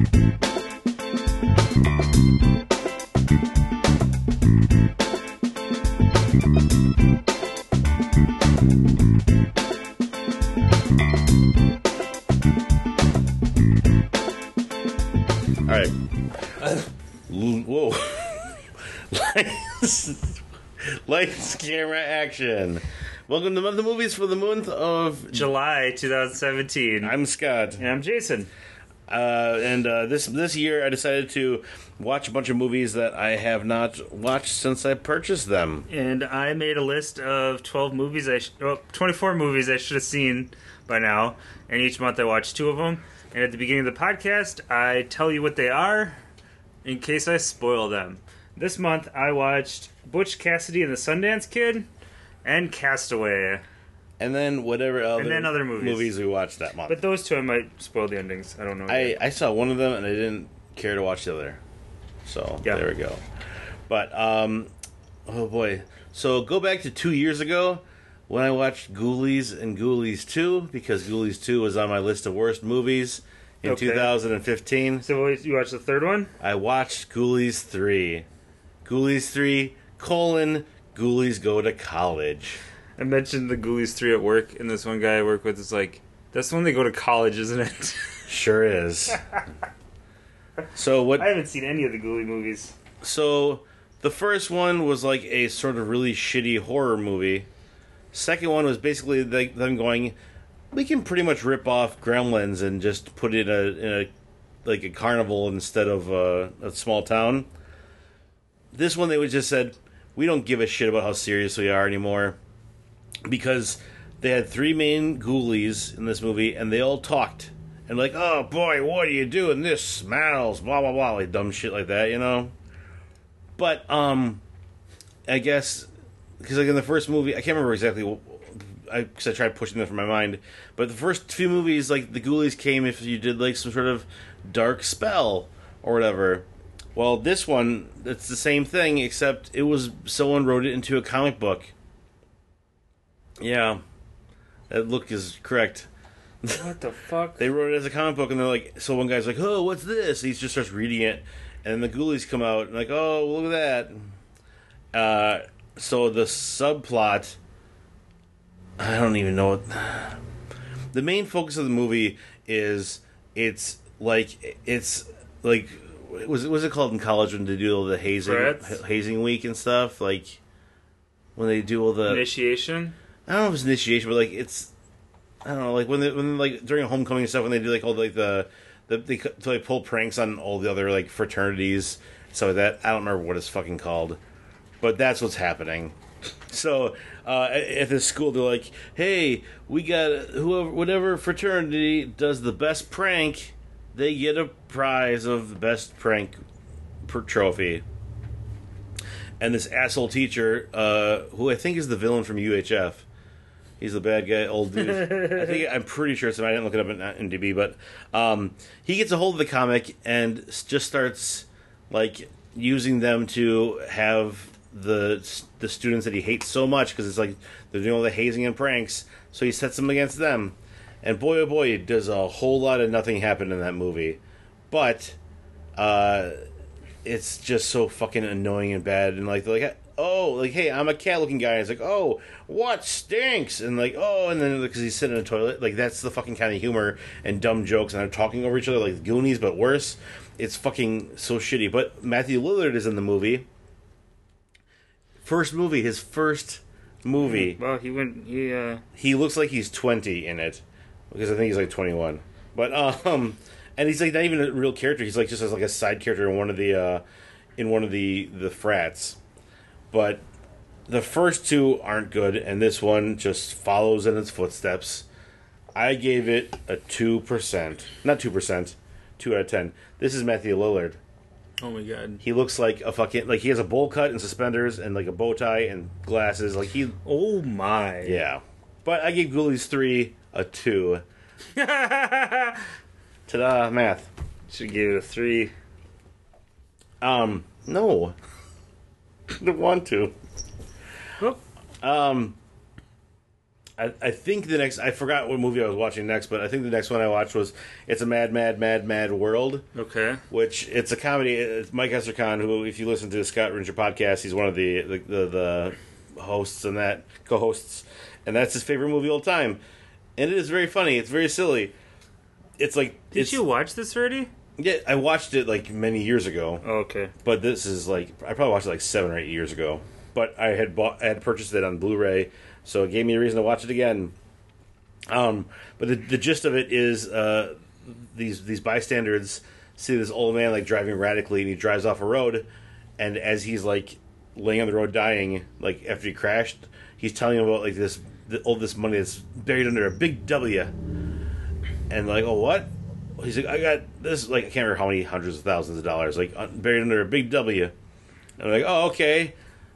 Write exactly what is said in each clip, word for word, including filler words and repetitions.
All right. Whoa. Lights, lights, camera, action. Welcome to the movies for the month of July twenty seventeen. I'm Scott. And I'm Jason. Uh, and uh, this this year I decided to watch a bunch of movies that I have not watched since I purchased them. And I made a list of twelve movies, I sh- well, twenty-four movies I should have seen by now. And each month I watch two of them. And at the beginning of the podcast, I tell you what they are in case I spoil them. This month I watched Butch Cassidy and the Sundance Kid and Castaway. And then whatever other, And then other movies. movies we watched that month. But those two I might spoil the endings. I don't know. I, I saw one of them and I didn't care to watch the other. So Yeah. there we go. But, um, oh boy. So go back to two years ago when I watched Ghoulies and Ghoulies two, because Ghoulies two was on my list of worst movies in Okay. two thousand fifteen. So you watched the third one? I watched Ghoulies three. Ghoulies three, colon, Ghoulies go to college. I mentioned the Ghoulies three at work, and this one guy I work with is like, that's when they go to college, isn't it? Sure is. So what? I haven't seen any of the Ghoulie movies. So the first one was like a sort of really shitty horror movie. Second one was basically like them going, we can pretty much rip off Gremlins and just put it in a, in a like a carnival instead of a, a small town. This one they would just said, we don't give a shit about how serious we are anymore, because they had three main ghoulies in this movie and they all talked and like, oh boy, what are you doing? This smells, blah blah blah, like dumb shit like that, you know. But um, I guess because like in the first movie, I can't remember exactly what, I because I tried pushing them from my mind. But the first few movies, like the ghoulies came if you did like some sort of dark spell or whatever. Well, this one, it's the same thing, except it was someone wrote it into a comic book. Yeah, that look is correct. What the fuck? They wrote it as a comic book, and they're like, so one guy's like, oh, what's this? And he just starts reading it, and then the ghoulies come out, and like, oh, look at that. Uh, so the subplot, I don't even know what. The main focus of the movie is it's like it's like was it was it called in college when they do all the hazing Frats? hazing week and stuff, like when they do all the Initiation? I don't know if it's initiation, but like it's I don't know, like when they when like during homecoming and stuff, when they do like all the, like the the they to, like pull pranks on all the other like fraternities, stuff like that. I don't remember what it's fucking called, but that's what's happening. So uh, at this school, they're like, "Hey, we got whoever, whatever fraternity does the best prank, they get a prize of the best prank per trophy." And this asshole teacher, uh, who I think is the villain from U H F, he's the bad guy, old dude. I think I'm pretty sure it's him. I didn't look it up in I M D B, but um, he gets a hold of the comic and just starts like using them to have the the students that he hates so much, because it's like they're doing all the hazing and pranks, so he sets them against them, and boy oh boy does a whole lot of nothing happen in that movie, but uh, it's just so fucking annoying and bad, and like they're like, oh, like, hey, I'm a cat looking guy, and it's like, oh, what stinks, and like, oh, and then because he's sitting in a toilet, like that's the fucking kind of humor and dumb jokes, and they're talking over each other like the Goonies but worse. It's fucking so shitty. But Matthew Lillard is in the movie. First movie, his first movie. Well, he went. He uh. He looks like he's twenty in it, because I think he's like twenty-one. But um, and he's like not even a real character. He's like just as like a side character in one of the uh, in one of the the frats. But the first two aren't good, and this one just follows in its footsteps. I gave it a two percent, not two percent, two out of ten. This is Matthew Lillard. Oh my god. He looks like a fucking, like he has a bowl cut and suspenders and like a bow tie and glasses. Like he, Oh my. yeah. But I gave Ghoulies three a two. Ta-da, math. Should give it a three. Um, no. I don't want to. Oh. Um, I, I think the next, I forgot what movie I was watching next, but I think the next one I watched was It's a Mad, Mad, Mad, Mad World. Okay. Which, it's a comedy. It's Mike Estercon, who, if you listen to the Scott Ringer podcast, he's one of the, the, the, the hosts and that, co-hosts, and that's his favorite movie of all time. And it is very funny. It's very silly. It's like... Did it's, you watch this already? Yeah, I watched it, like, many years ago. Oh, okay. But this is, like, I probably watched it, like, seven or eight years ago. But I had bought, I had purchased it on Blu-ray, so it gave me a reason to watch it again. Um, but the, the gist of it is uh, these these bystanders see this old man like driving radically, and he drives off a road, and as he's like laying on the road dying, like after he crashed, he's telling them about like this the, all this money that's buried under a big W, and like, oh, what? He's like, I got this, like, I can't remember how many hundreds of thousands of dollars, like buried under a big W. And I'm like, oh, okay.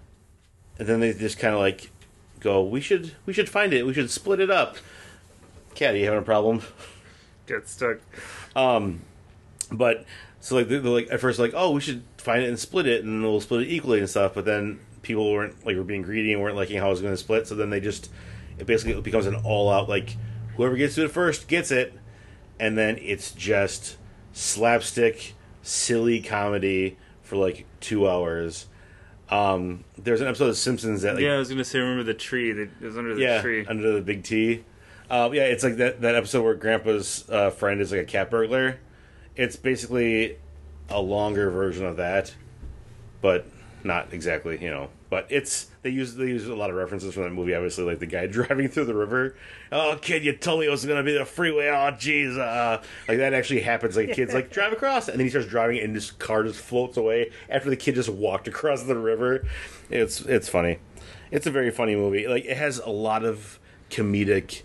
And then they just kind of like go, we should we should find it. We should split it up. Cat, are you having a problem? Get stuck. Um, but so like they're like at first like, oh, we should find it and split it, and we'll split it equally and stuff. But then people weren't like were being greedy and weren't liking how it was going to split. So then they just it basically becomes an all out like whoever gets to it first gets it, and then it's just slapstick, silly comedy for like two hours. Um, there's an episode of Simpsons that like, yeah, I was gonna say, remember the tree that was under the yeah, tree. under the big T. Uh, yeah, it's like that, that episode where Grandpa's uh, friend is like a cat burglar. It's basically a longer version of that, but not exactly, you know. But it's they use they use a lot of references from that movie. Obviously, like the guy driving through the river. Oh, kid, you told me it was going to be the freeway. Oh, jeez, uh, like that actually happens. Like kids like drive across, and then he starts driving, and this car just floats away after the kid just walked across the river. It's it's funny. It's a very funny movie. Like it has a lot of comedic.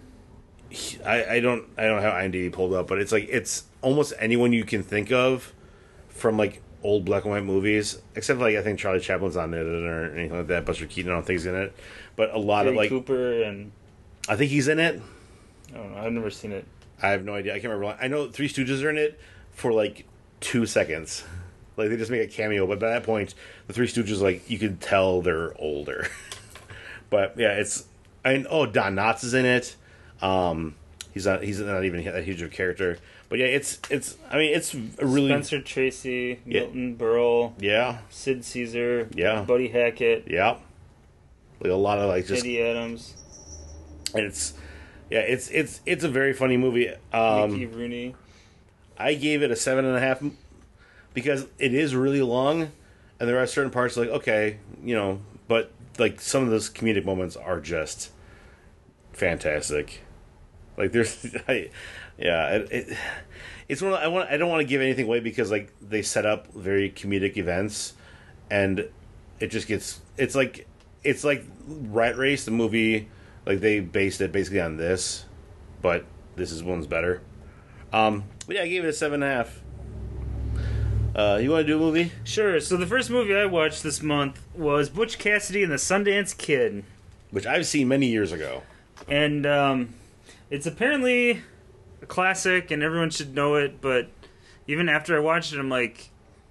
I, I don't I don't have IMDb pulled up, but it's like it's almost anyone you can think of from like old black and white movies, except like I think Charlie Chaplin's on it or anything like that. Buster Keaton, I don't think he's in it, but a lot Gary of like Cooper and I think he's in it. I don't know. I've never seen it. I have no idea. I can't remember. I know Three Stooges are in it for like two seconds. Like they just make a cameo, but by that point, the Three Stooges like you can tell they're older. But yeah, it's I mean, oh Don Knotts is in it. Um, he's not. He's not even that huge of a character. But yeah, it's it's. I mean, it's a really Spencer Tracy, Yeah. Milton Berle, yeah, Sid Caesar, Yeah. Buddy Hackett, yeah. Like a lot of like just Eddie Adams, and it's yeah, it's it's it's a very funny movie. Um, Mickey Rooney. I gave it a seven and a half because it is really long, and there are certain parts like okay, you know, but like some of those comedic moments are just fantastic. Like there's, I, yeah, it, it, it's one. Of, I want. I don't want to give anything away because like they set up very comedic events, and it just gets. It's like it's like Rat Race, the movie. Like they based it basically on this, but this is one's better. Um, but yeah, I gave it a seven and a half. Uh, you want to do a movie? Sure. So the first movie I watched this month was Butch Cassidy and the Sundance Kid, Which I've seen many years ago. and um, it's apparently a classic, and everyone should know it. But even after I watched it, I'm like,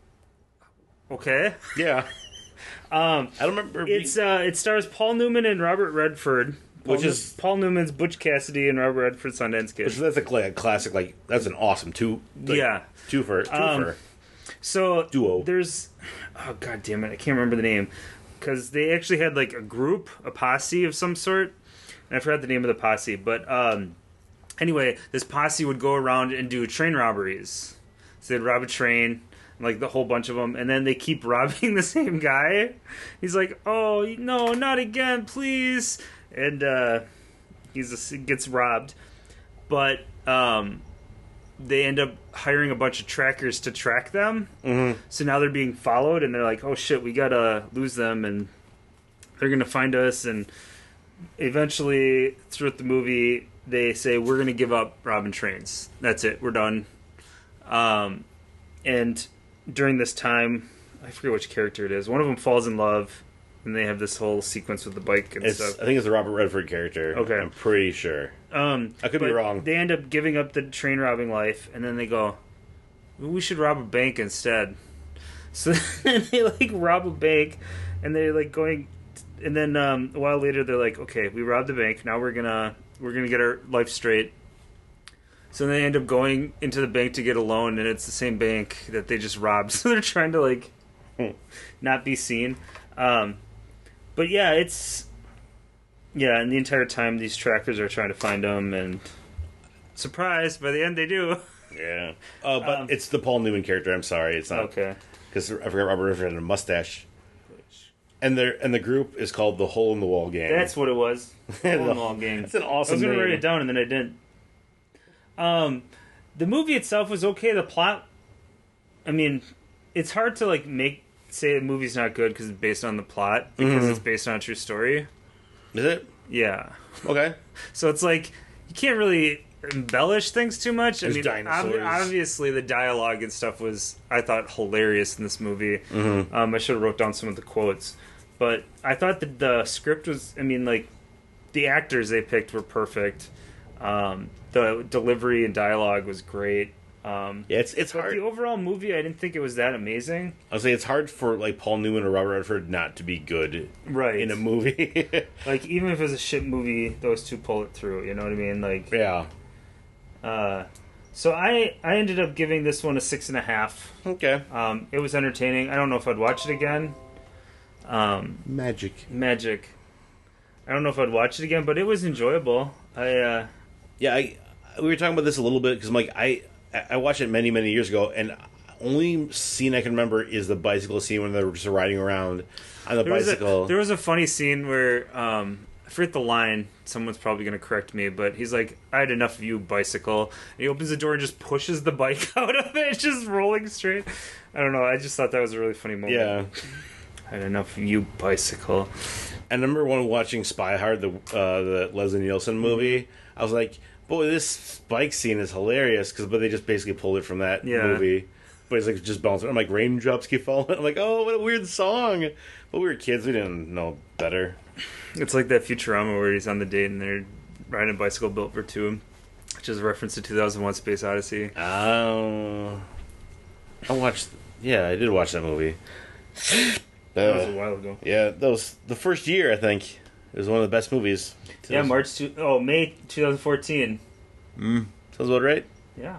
okay. Yeah, Um, I don't remember. it's uh, it stars Paul Newman and Robert Redford, Paul Which Nu- is- Paul Newman's Butch Cassidy and Robert Redford Sundance Kid. Which that's a, like a classic. Like that's an awesome two. Like, Yeah. two for two Um, for. So Duo. there's, oh god damn it, I can't remember the name, because they actually had like a group, a posse of some sort, and I forgot the name of the posse. But um, anyway, this posse would go around and do train robberies. So they'd rob a train, like the whole bunch of them, and then they keep robbing the same guy. He's like, "Oh no, not again, please!" And uh, he's he gets robbed, but um. they end up hiring a bunch of trackers to track them. Mm-hmm. So now they're being followed, and they're like, oh shit, we gotta lose them, and they're gonna find us. And eventually, throughout the movie, they say, we're gonna give up robbing trains. That's it, we're done. Um, and during this time, I forget which character it is, one of them falls in love, and they have this whole sequence with the bike and It's, stuff. I think it's the Robert Redford character. Okay. I'm pretty sure. Um, I could be but wrong. They end up giving up the train robbing life, and then they go, "We should rob a bank instead." So then they like rob a bank, and they're like going and then um, a while later, they're like, "Okay, we robbed the bank. Now we're gonna we're gonna get our life straight." So they end up going into the bank to get a loan, and it's the same bank that they just robbed. So they're trying to like not be seen. Um, but yeah, it's yeah, and the entire time these trackers are trying to find them, and surprise, by the end they do. Yeah, uh, but Um, it's the Paul Newman character. I'm sorry, it's not Okay. because I forgot Robert Redford had a mustache. And their and the group is called the Hole in the Wall Gang. That's what it was. The- Hole in the Wall Gang. That's an I awesome was going to name. write it down, and then I didn't. Um, the movie itself was okay. The plot, I mean, it's hard to like make say a movie's not good because it's based on the plot because Mhm. it's based on a true story. Is it? Yeah. Okay. So it's like you can't really embellish things too much. There's I mean, dinosaurs. ob- obviously the dialogue and stuff was I thought hilarious in this movie. Mm-hmm. Um, I should have wrote down some of the quotes, but I thought that the script was. I mean, like the actors they picked were perfect. Um, the delivery and dialogue was great. Um, Yeah, it's it's but hard. the overall movie, I didn't think it was that amazing. I'll say it's hard for like Paul Newman or Robert Redford not to be good Right. in a movie. Like even if it was a shit movie, those two pull it through. You know what I mean? Like. Yeah. Uh, so I I ended up giving this one a six and a half. Okay. Um, it was entertaining. I don't know if I'd watch it again. Um, Magic. Magic. I don't know if I'd watch it again, but it was enjoyable. I uh, Yeah, I, we were talking about this a little bit because I'm like I I watched it many many years ago, and only scene I can remember is the bicycle scene when they were just riding around on the there was bicycle. a, there was a funny scene where um, I forget the line. Someone's probably going to correct me, but he's like, "I had enough of you, bicycle." And he opens the door and just pushes the bike out of it, it's just rolling straight. I don't know. I just thought that was a really funny moment. Yeah. I had enough of you, bicycle. I remember when watching Spy Hard, the uh, the Leslie Nielsen movie. I was like, "Boy, this bike scene is hilarious!" Because but they just basically pulled it from that Yeah. movie. But it's like just bouncing. I'm like, raindrops keep falling. I'm like, oh, what a weird song. But we were kids; we didn't know better. It's like that Futurama where he's on the date and they're riding a bicycle built for two, which is a reference to two thousand one Space Odyssey. Oh, I watched. Yeah, I did watch that movie. That was a Uh, while ago. yeah, that was the first year. I think it was one of the best movies. Yeah, March two, oh May twenty fourteen. Mm, sounds about right. Yeah.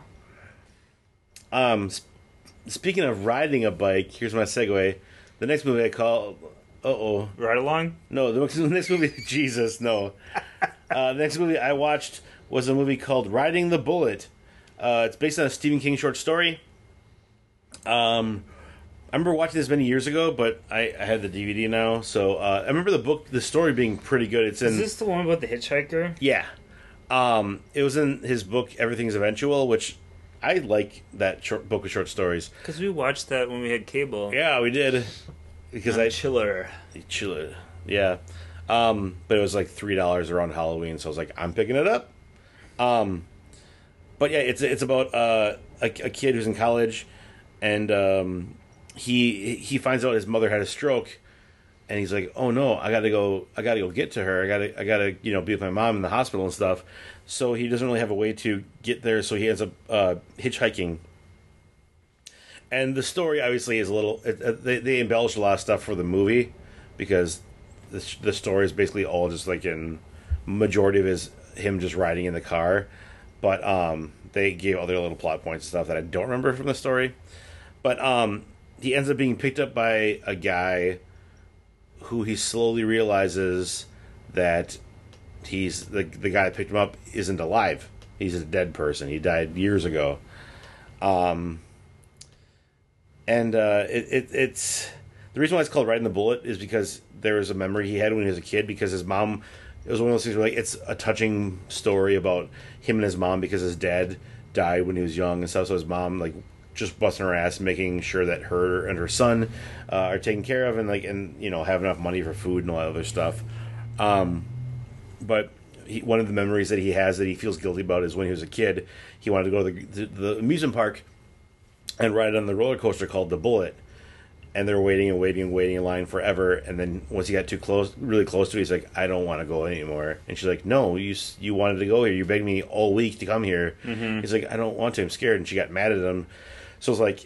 Um, sp- speaking of riding a bike, here's my segue. The next movie I call. Uh oh. Ride along? No, the next, the next movie. Jesus, no. Uh, the next movie I watched was a movie called Riding the Bullet. Uh, it's based on a Stephen King short story. Um, I remember watching this many years ago, but I, I have the D V D now. So uh, I remember the book, the story being pretty good. It's in. Is this the one about the hitchhiker? Yeah. Um, it was in his book, Everything's Eventual, which I like that short book of short stories. Because we watched that when we had cable. Yeah, we did. Because I Chiller. chiller. Yeah. Um, but it was like three dollars around Halloween, so I was like, I'm picking it up. Um, but yeah, it's it's about uh, a, a kid who's in college, and um, he he finds out his mother had a stroke, and he's like, oh no, I gotta go, I gotta go get to her. I gotta I gotta you know be with my mom in the hospital and stuff. So he doesn't really have a way to get there, so he ends up uh, hitchhiking. And the story obviously is a little. It, it, they they embellish a lot of stuff for the movie because the the story is basically all just like in majority of his him just riding in the car, but um they gave other little plot points and stuff that I don't remember from the story. But um he ends up being picked up by a guy who he slowly realizes that he's the the guy that picked him up isn't alive. He's a dead person. He died years ago. Um. And uh, it, it, it's the reason why it's called Riding the Bullet is because there was a memory he had when he was a kid because his mom. It was one of those things where like it's a touching story about him and his mom because his dad died when he was young and stuff. So his mom like just busting her ass, making sure that her and her son uh, are taken care of and like and you know have enough money for food and all that other stuff. Um, but he, one of the memories that he has that he feels guilty about is when he was a kid, he wanted to go to the, the, the amusement park and ride on the roller coaster called the Bullet, and they're waiting and waiting and waiting in line forever. And then once he got too close, really close to it, he's like, "I don't want to go anymore." And she's like, "No, you you wanted to go here. You begged me all week to come here." Mm-hmm. He's like, "I don't want to. I'm scared." And she got mad at him. So it's like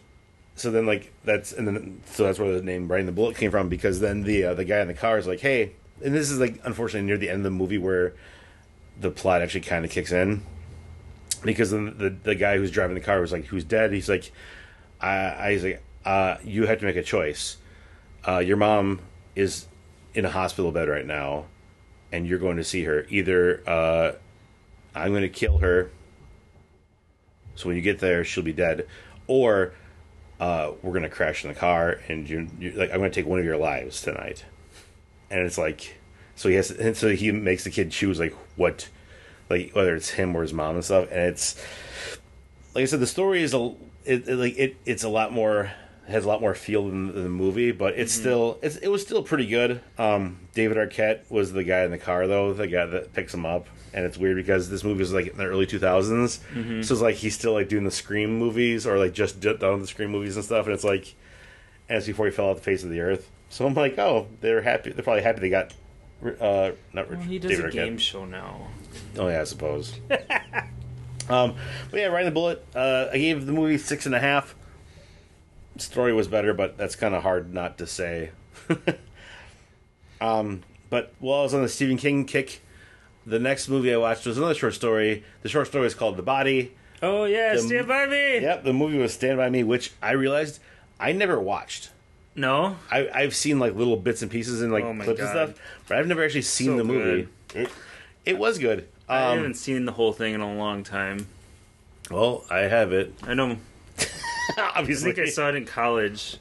so then like that's and then so that's where the name Riding the Bullet came from, because then the uh, the guy in the car is like, hey, and this is like unfortunately near the end of the movie where the plot actually kind of kicks in, because then the the guy who's driving the car was like, who's dead. He's like, I, I he's like, uh, you have to make a choice. Uh, your mom is in a hospital bed right now, and you're going to see her. Either uh, I'm going to kill her, so when you get there, she'll be dead, or uh, we're going to crash in the car, and you're, you're like, I'm going to take one of your lives tonight. And it's like, so he has, and so he makes the kid choose like what, like whether it's him or his mom and stuff. And it's like I said, the story is a, it, it like it, it's a lot more. Has a lot more feel than the movie, but it's mm-hmm. still it's, it was still pretty good. Um, David Arquette was the guy in the car, though, the guy that picks him up, and it's weird because this movie was like in the early two thousands, mm-hmm. so it's like he's still like doing the Scream movies or like just done the Scream movies and stuff, and it's like, and it's before he fell off the face of the earth. So I'm like, oh, they're happy. They're probably happy they got uh, not well, he does David a Arquette. Game show now. Oh yeah, I suppose. um, but yeah, Riding the Bullet. Uh, I gave the movie six and a half. Story was better, but that's kind of hard not to say. um, but while I was on the Stephen King kick, the next movie I watched was another short story. The short story is called The Body. Oh yeah, the, Stand By Me! Yep, the movie was Stand By Me, which I realized I never watched. No? I, I've seen like little bits and pieces and like oh clips God. and stuff, but I've never actually seen so the movie. It, it was good. Um, I haven't seen the whole thing in a long time. Well, I have it. I know. Obviously. I think I saw it in college.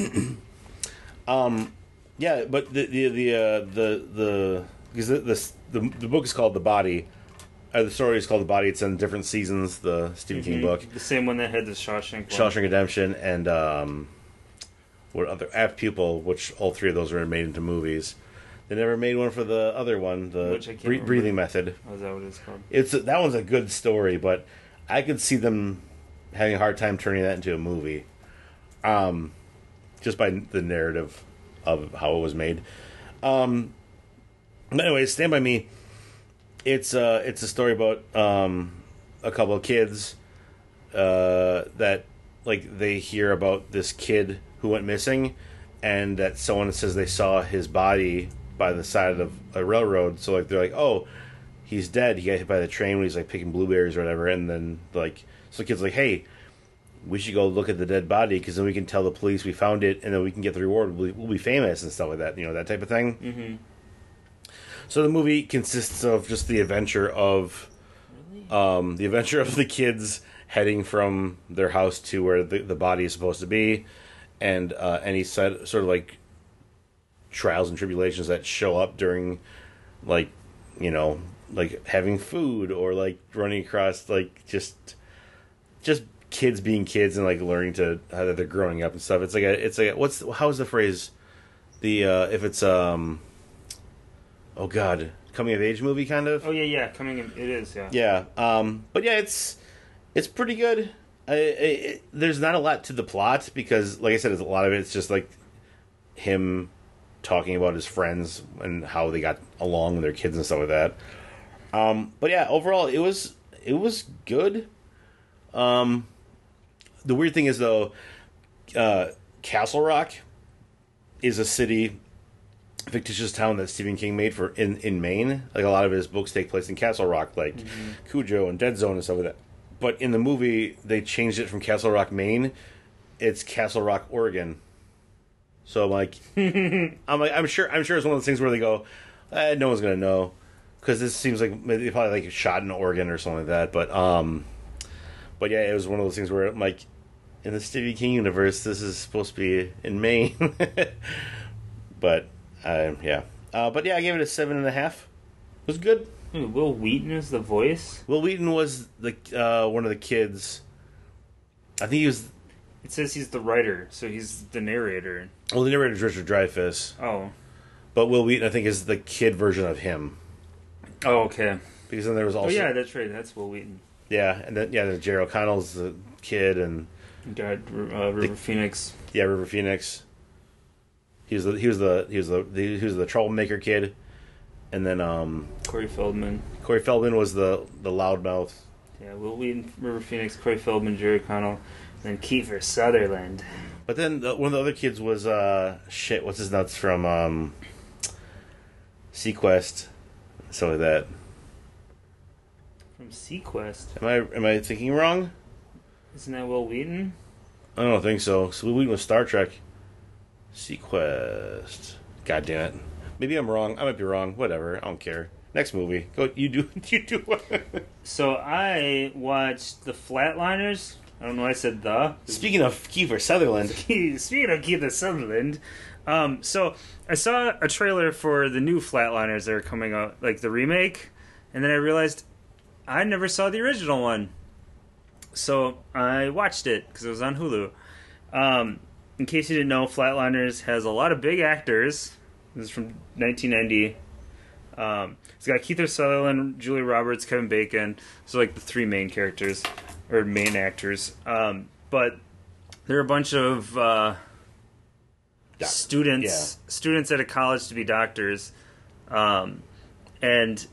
um, yeah, but the the the uh, the the because the, the the the book is called The Body. Uh, the story is called The Body. It's in different seasons. The Stephen mm-hmm. King book, the same one that had the Shawshank. Shawshank one. Redemption, and um, what other Apt Pupil, which all three of those were made into movies. They never made one for the other one, the bre- breathing method. Oh, is that what it's called? It's that one's a good story, but I could see them having a hard time turning that into a movie, um, just by the narrative of how it was made. Um, but anyway, Stand By Me. It's uh, it's a story about um, a couple of kids uh, that like they hear about this kid who went missing, and that someone says they saw his body by the side of a railroad. So like they're like, oh, he's dead. He got hit by the train when he's like picking blueberries or whatever, and then like. So the kid's like, hey, we should go look at the dead body because then we can tell the police we found it and then we can get the reward. We'll be, we'll be famous and stuff like that, you know, that type of thing. Mm-hmm. So the movie consists of just the adventure of really? um, the adventure of the kids heading from their house to where the, the body is supposed to be, and uh, any sort of like trials and tribulations that show up during, like, you know, like having food or like running across like just. Just kids being kids and like learning to how they're growing up and stuff. It's like a, it's like a, what's how's the phrase? The uh, if it's um, oh god, coming of age movie kind of. Oh yeah, yeah, coming of, it is yeah. Yeah, um, but yeah, it's it's pretty good. I, I, it, there's not a lot to the plot because, like I said, it's a lot of it. It's just like him talking about his friends and how they got along with their kids and stuff like that. Um, but yeah, overall, it was it was good. Um, the weird thing is, though, uh, Castle Rock is a city, fictitious town that Stephen King made for in, in Maine. Like, a lot of his books take place in Castle Rock, like mm-hmm. Cujo and Dead Zone and stuff like that. But in the movie, they changed it from Castle Rock, Maine. It's Castle Rock, Oregon. So I'm like, I'm like, I'm sure, I'm sure it's one of those things where they go, eh, no one's gonna know, because this seems like they probably like shot in Oregon or something like that. But um. But yeah, it was one of those things where I'm like, in the Stephen King universe, this is supposed to be in Maine. but, uh, yeah. Uh, but yeah, I gave it a seven and a half. It was good. Hey, Will Wheaton is the voice? Will Wheaton was the uh, one of the kids. I think he was... It says he's the writer, so he's the narrator. Well, the narrator is Richard Dreyfuss. Oh. But Will Wheaton, I think, is the kid version of him. Oh, okay. Because then there was also... Oh, yeah, that's right. That's Will Wheaton. Yeah, and then yeah, then Jerry O'Connell's the kid, and got uh, River the, Phoenix. Yeah, River Phoenix. He was the he was the he was the, the he was the troublemaker kid, and then um. Corey Feldman. Corey Feldman was the the loudmouth. Yeah, Will Wheaton, River Phoenix, Corey Feldman, Jerry O'Connell, and then Kiefer Sutherland. But then the, one of the other kids was uh shit. What's his nuts from um, Sequest, stuff like that. From Sequest. Am I am I thinking wrong? Isn't that Will Wheaton? I don't think so. So we was Star Trek. Sequest. God damn it. Maybe I'm wrong. I might be wrong. Whatever. I don't care. Next movie. Go. You do. You do. So I watched The Flatliners. I don't know why I said the. Speaking of Kiefer Sutherland. Speaking of Keith Sutherland. Um, so I saw a trailer for the new Flatliners that are coming out, like the remake, and then I realized I never saw the original one. So I watched it because it was on Hulu. Um, in case you didn't know, Flatliners has a lot of big actors. This is from nineteen ninety. Um, it's got Keith Sutherland, Julia Roberts, Kevin Bacon. So like the three main characters or main actors. Um, but there are a bunch of uh, Doc- students yeah. students at a college to be doctors, um, and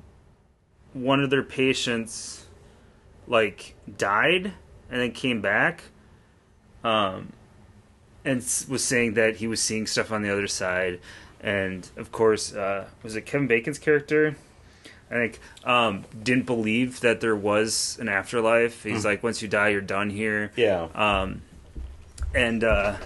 one of their patients like died and then came back, um, and was saying that he was seeing stuff on the other side. And of course, uh, was it Kevin Bacon's character? I think um, didn't believe that there was an afterlife. He's mm. like, once you die, you're done here. Yeah. Um, and uh,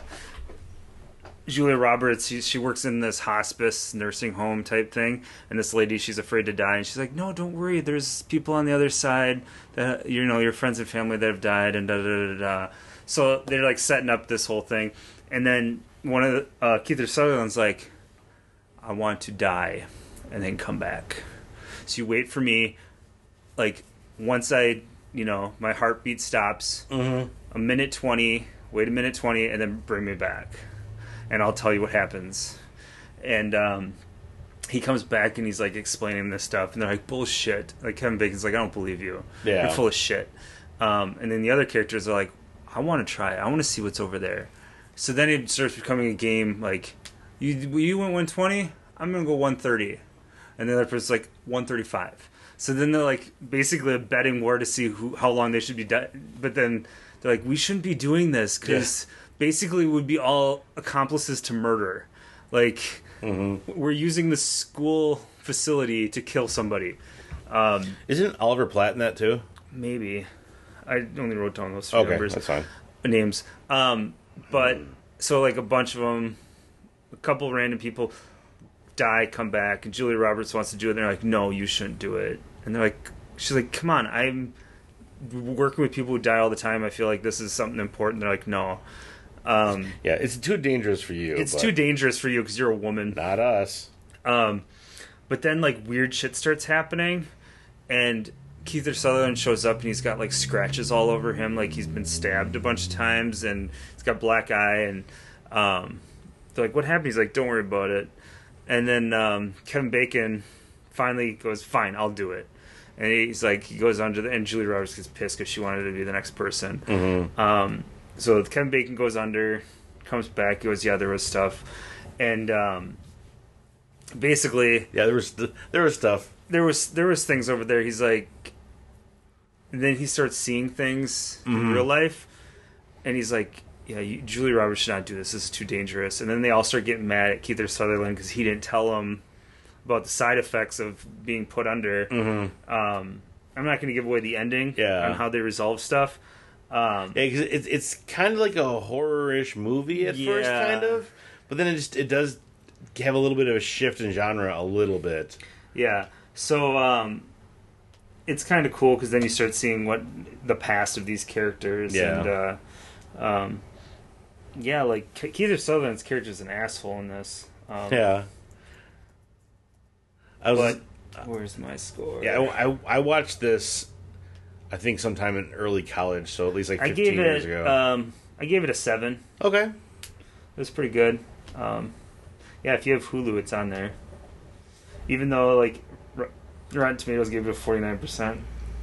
Julia Roberts, she, she works in this hospice nursing home type thing, and this lady, she's afraid to die, and she's like, no, don't worry. There's people on the other side that, you know, your friends and family that have died, and da da da da. da. So they're like setting up this whole thing, and then one of the, uh, Keith Sutherland's like, I want to die and then come back. So you wait for me, like, once I, you know, my heartbeat stops, mm-hmm. a minute twenty, wait a minute twenty, and then bring me back. And I'll tell you what happens. And um, he comes back and he's, like, explaining this stuff. And they're like, bullshit. Like, Kevin Bacon's like, I don't believe you. Yeah. You're full of shit. Um, and then the other characters are like, I want to try it. I want to see what's over there. So then it starts becoming a game, like, you you went one twenty? I'm going to go one thirty. And the other person's like, one thirty-five. So then they're like, basically a betting war to see who how long they should be dead. But then they're like, we shouldn't be doing this because yeah. basically we'd be all accomplices to murder. Like, mm-hmm. we're using the school facility to kill somebody. Um, Isn't Oliver Platt in that too? Maybe. I only wrote down those three okay, numbers. that's fine. Names. Um, but, so like a bunch of them, a couple random people die, come back, and Julia Roberts wants to do it, and they're like, no, you shouldn't do it. And they're like, she's like, come on, I'm working with people who die all the time. I feel like this is something important. They're like, no. Um, yeah, it's too dangerous for you. It's but too dangerous for you because you're a woman. Not us. Um, but then, like, weird shit starts happening, and Keith Sutherland shows up, and he's got, like, scratches all over him, like he's been stabbed a bunch of times, and he's got black eye, and um, they're like, what happened? He's like, don't worry about it. And then um, Kevin Bacon finally goes, fine, I'll do it. And he's like, he goes under the, and Julia Roberts gets pissed because she wanted to be the next person. Mm-hmm. Um, so Kevin Bacon goes under, comes back, goes, yeah, there was stuff. And um, basically, yeah, there was there was stuff. There was there was things over there. He's like, and then he starts seeing things mm-hmm. in real life, and he's like, yeah, you, Julia Roberts should not do this. This is too dangerous. And then they all start getting mad at Keith Sutherland because he didn't tell them about the side effects of being put under. Mm-hmm. Um, I'm not going to give away the ending yeah. on how they resolve stuff. Um, yeah, because it's it's kind of like a horror-ish movie at yeah. first, kind of, but then it just it does have a little bit of a shift in genre, a little bit. Yeah, so um, it's kind of cool because then you start seeing what the past of these characters. Yeah. And uh, um, yeah, like Keith Sutherland's character is an asshole in this. Um, yeah. I was. But where's my score? Yeah, I, I, I watched this. I think sometime in early college, so at least like fifteen I gave years it, ago. Um, I gave it a seven. Okay, it was pretty good. Um, yeah, if you have Hulu, it's on there. Even though like Rotten Tomatoes gave it a forty-nine percent.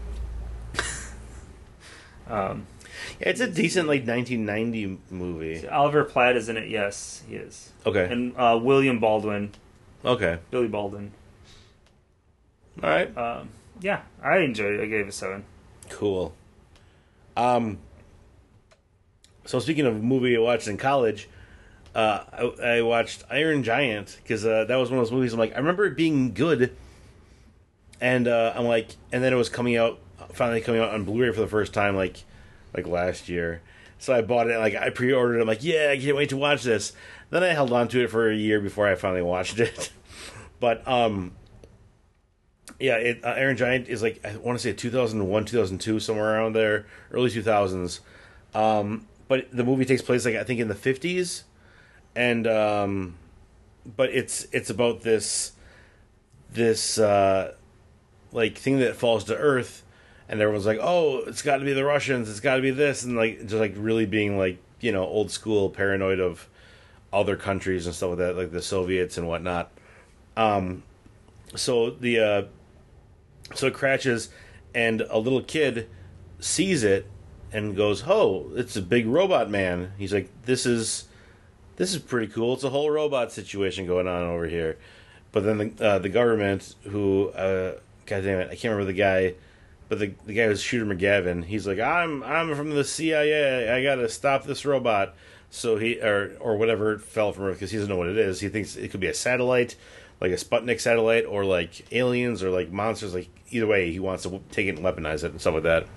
Um, yeah, it's a decent like nineteen ninety movie. Oliver Platt is in it. Yes, he is. Okay, and uh, William Baldwin. Okay, Billy Baldwin. All right. Um, yeah, I enjoyed it. I gave it a seven. Cool. Um, So speaking of a movie I watched in college, uh, I, I watched Iron Giant because uh, that was one of those movies. I'm like, I remember it being good, and uh, I'm like, and then it was coming out, finally coming out on Blu-ray for the first time, like, like last year. So I bought it, like I pre-ordered it. I'm like, yeah, I can't wait to watch this. Then I held on to it for a year before I finally watched it. But um, yeah, it, uh, Iron Giant is like I want to say two thousand one, two thousand two, somewhere around there, early two thousands. Um, but the movie takes place like I think in the fifties, and um, but it's it's about this this uh, like thing that falls to Earth. And everyone's like, "Oh, it's got to be the Russians. It's got to be this," and like just like really being like you know old school paranoid of other countries and stuff like that, like the Soviets and whatnot. Um, so the uh, so it crashes, and a little kid sees it and goes, "Oh, it's a big robot man." He's like, "This is this is pretty cool. It's a whole robot situation going on over here." But then the uh, the government, who uh, God damn it, I can't remember the guy. But the the guy was Shooter McGavin. He's like, I'm I'm from the C I A. I gotta stop this robot. So he or or whatever it fell from Earth because he doesn't know what it is. He thinks it could be a satellite, like a Sputnik satellite, or like aliens, or like monsters. Like either way, he wants to take it and weaponize it and stuff like that.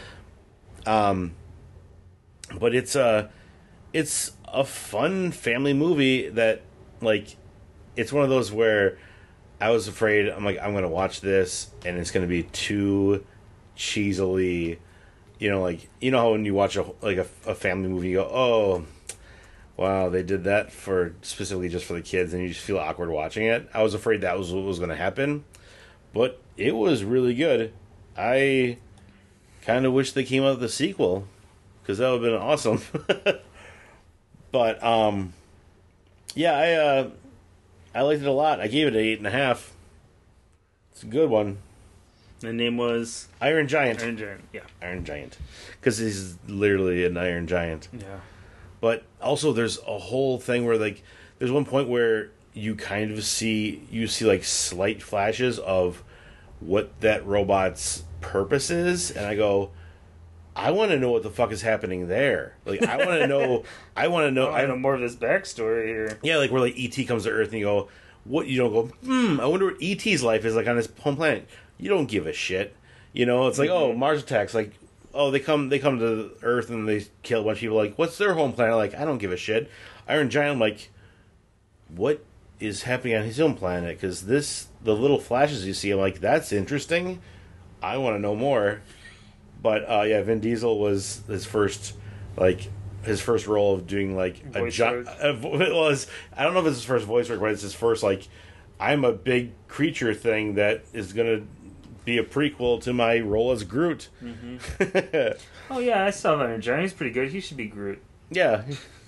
Um, but it's a it's a fun family movie that like it's one of those where I was afraid I'm like I'm gonna watch this and it's gonna be too cheesily, you know, like you know how when you watch a like a, a family movie, you go, "Oh, wow, they did that for specifically just for the kids," and you just feel awkward watching it. I was afraid that was what was going to happen, but it was really good. I kind of wish they came out with the sequel because that would have been awesome. But um, yeah, I uh, I liked it a lot. I gave it an eight and a half. It's a good one. The name was Iron Giant. Iron Giant, yeah. Iron Giant. Because he's literally an Iron Giant. Yeah. But also there's a whole thing where, like, there's one point where you kind of see, you see, like, slight flashes of what that robot's purpose is. And I go, I want to know what the fuck is happening there. Like, I want to know, I want to know. I know more of this backstory here. Yeah, like, where, like, E T comes to Earth and you go, what, you don't go, hmm, I wonder what E T's life is like on his home planet. You don't give a shit. You know, it's like, mm-hmm. oh, Mars attacks. Like, oh, they come they come to Earth and they kill a bunch of people. Like, what's their home planet like? I don't give a shit. Iron Giant, I'm like, what is happening on his own planet? Because this, the little flashes you see, I'm like, that's interesting. I want to know more. But, uh, yeah, Vin Diesel was his first, like, his first role of doing, like, a giant... It was, I don't know if it's his first voice work, but it's his first, like, I'm a big creature thing that is going to be a prequel to my role as Groot. Mm-hmm. Oh, yeah, I saw Iron Giant. He's pretty good. He should be Groot. Yeah.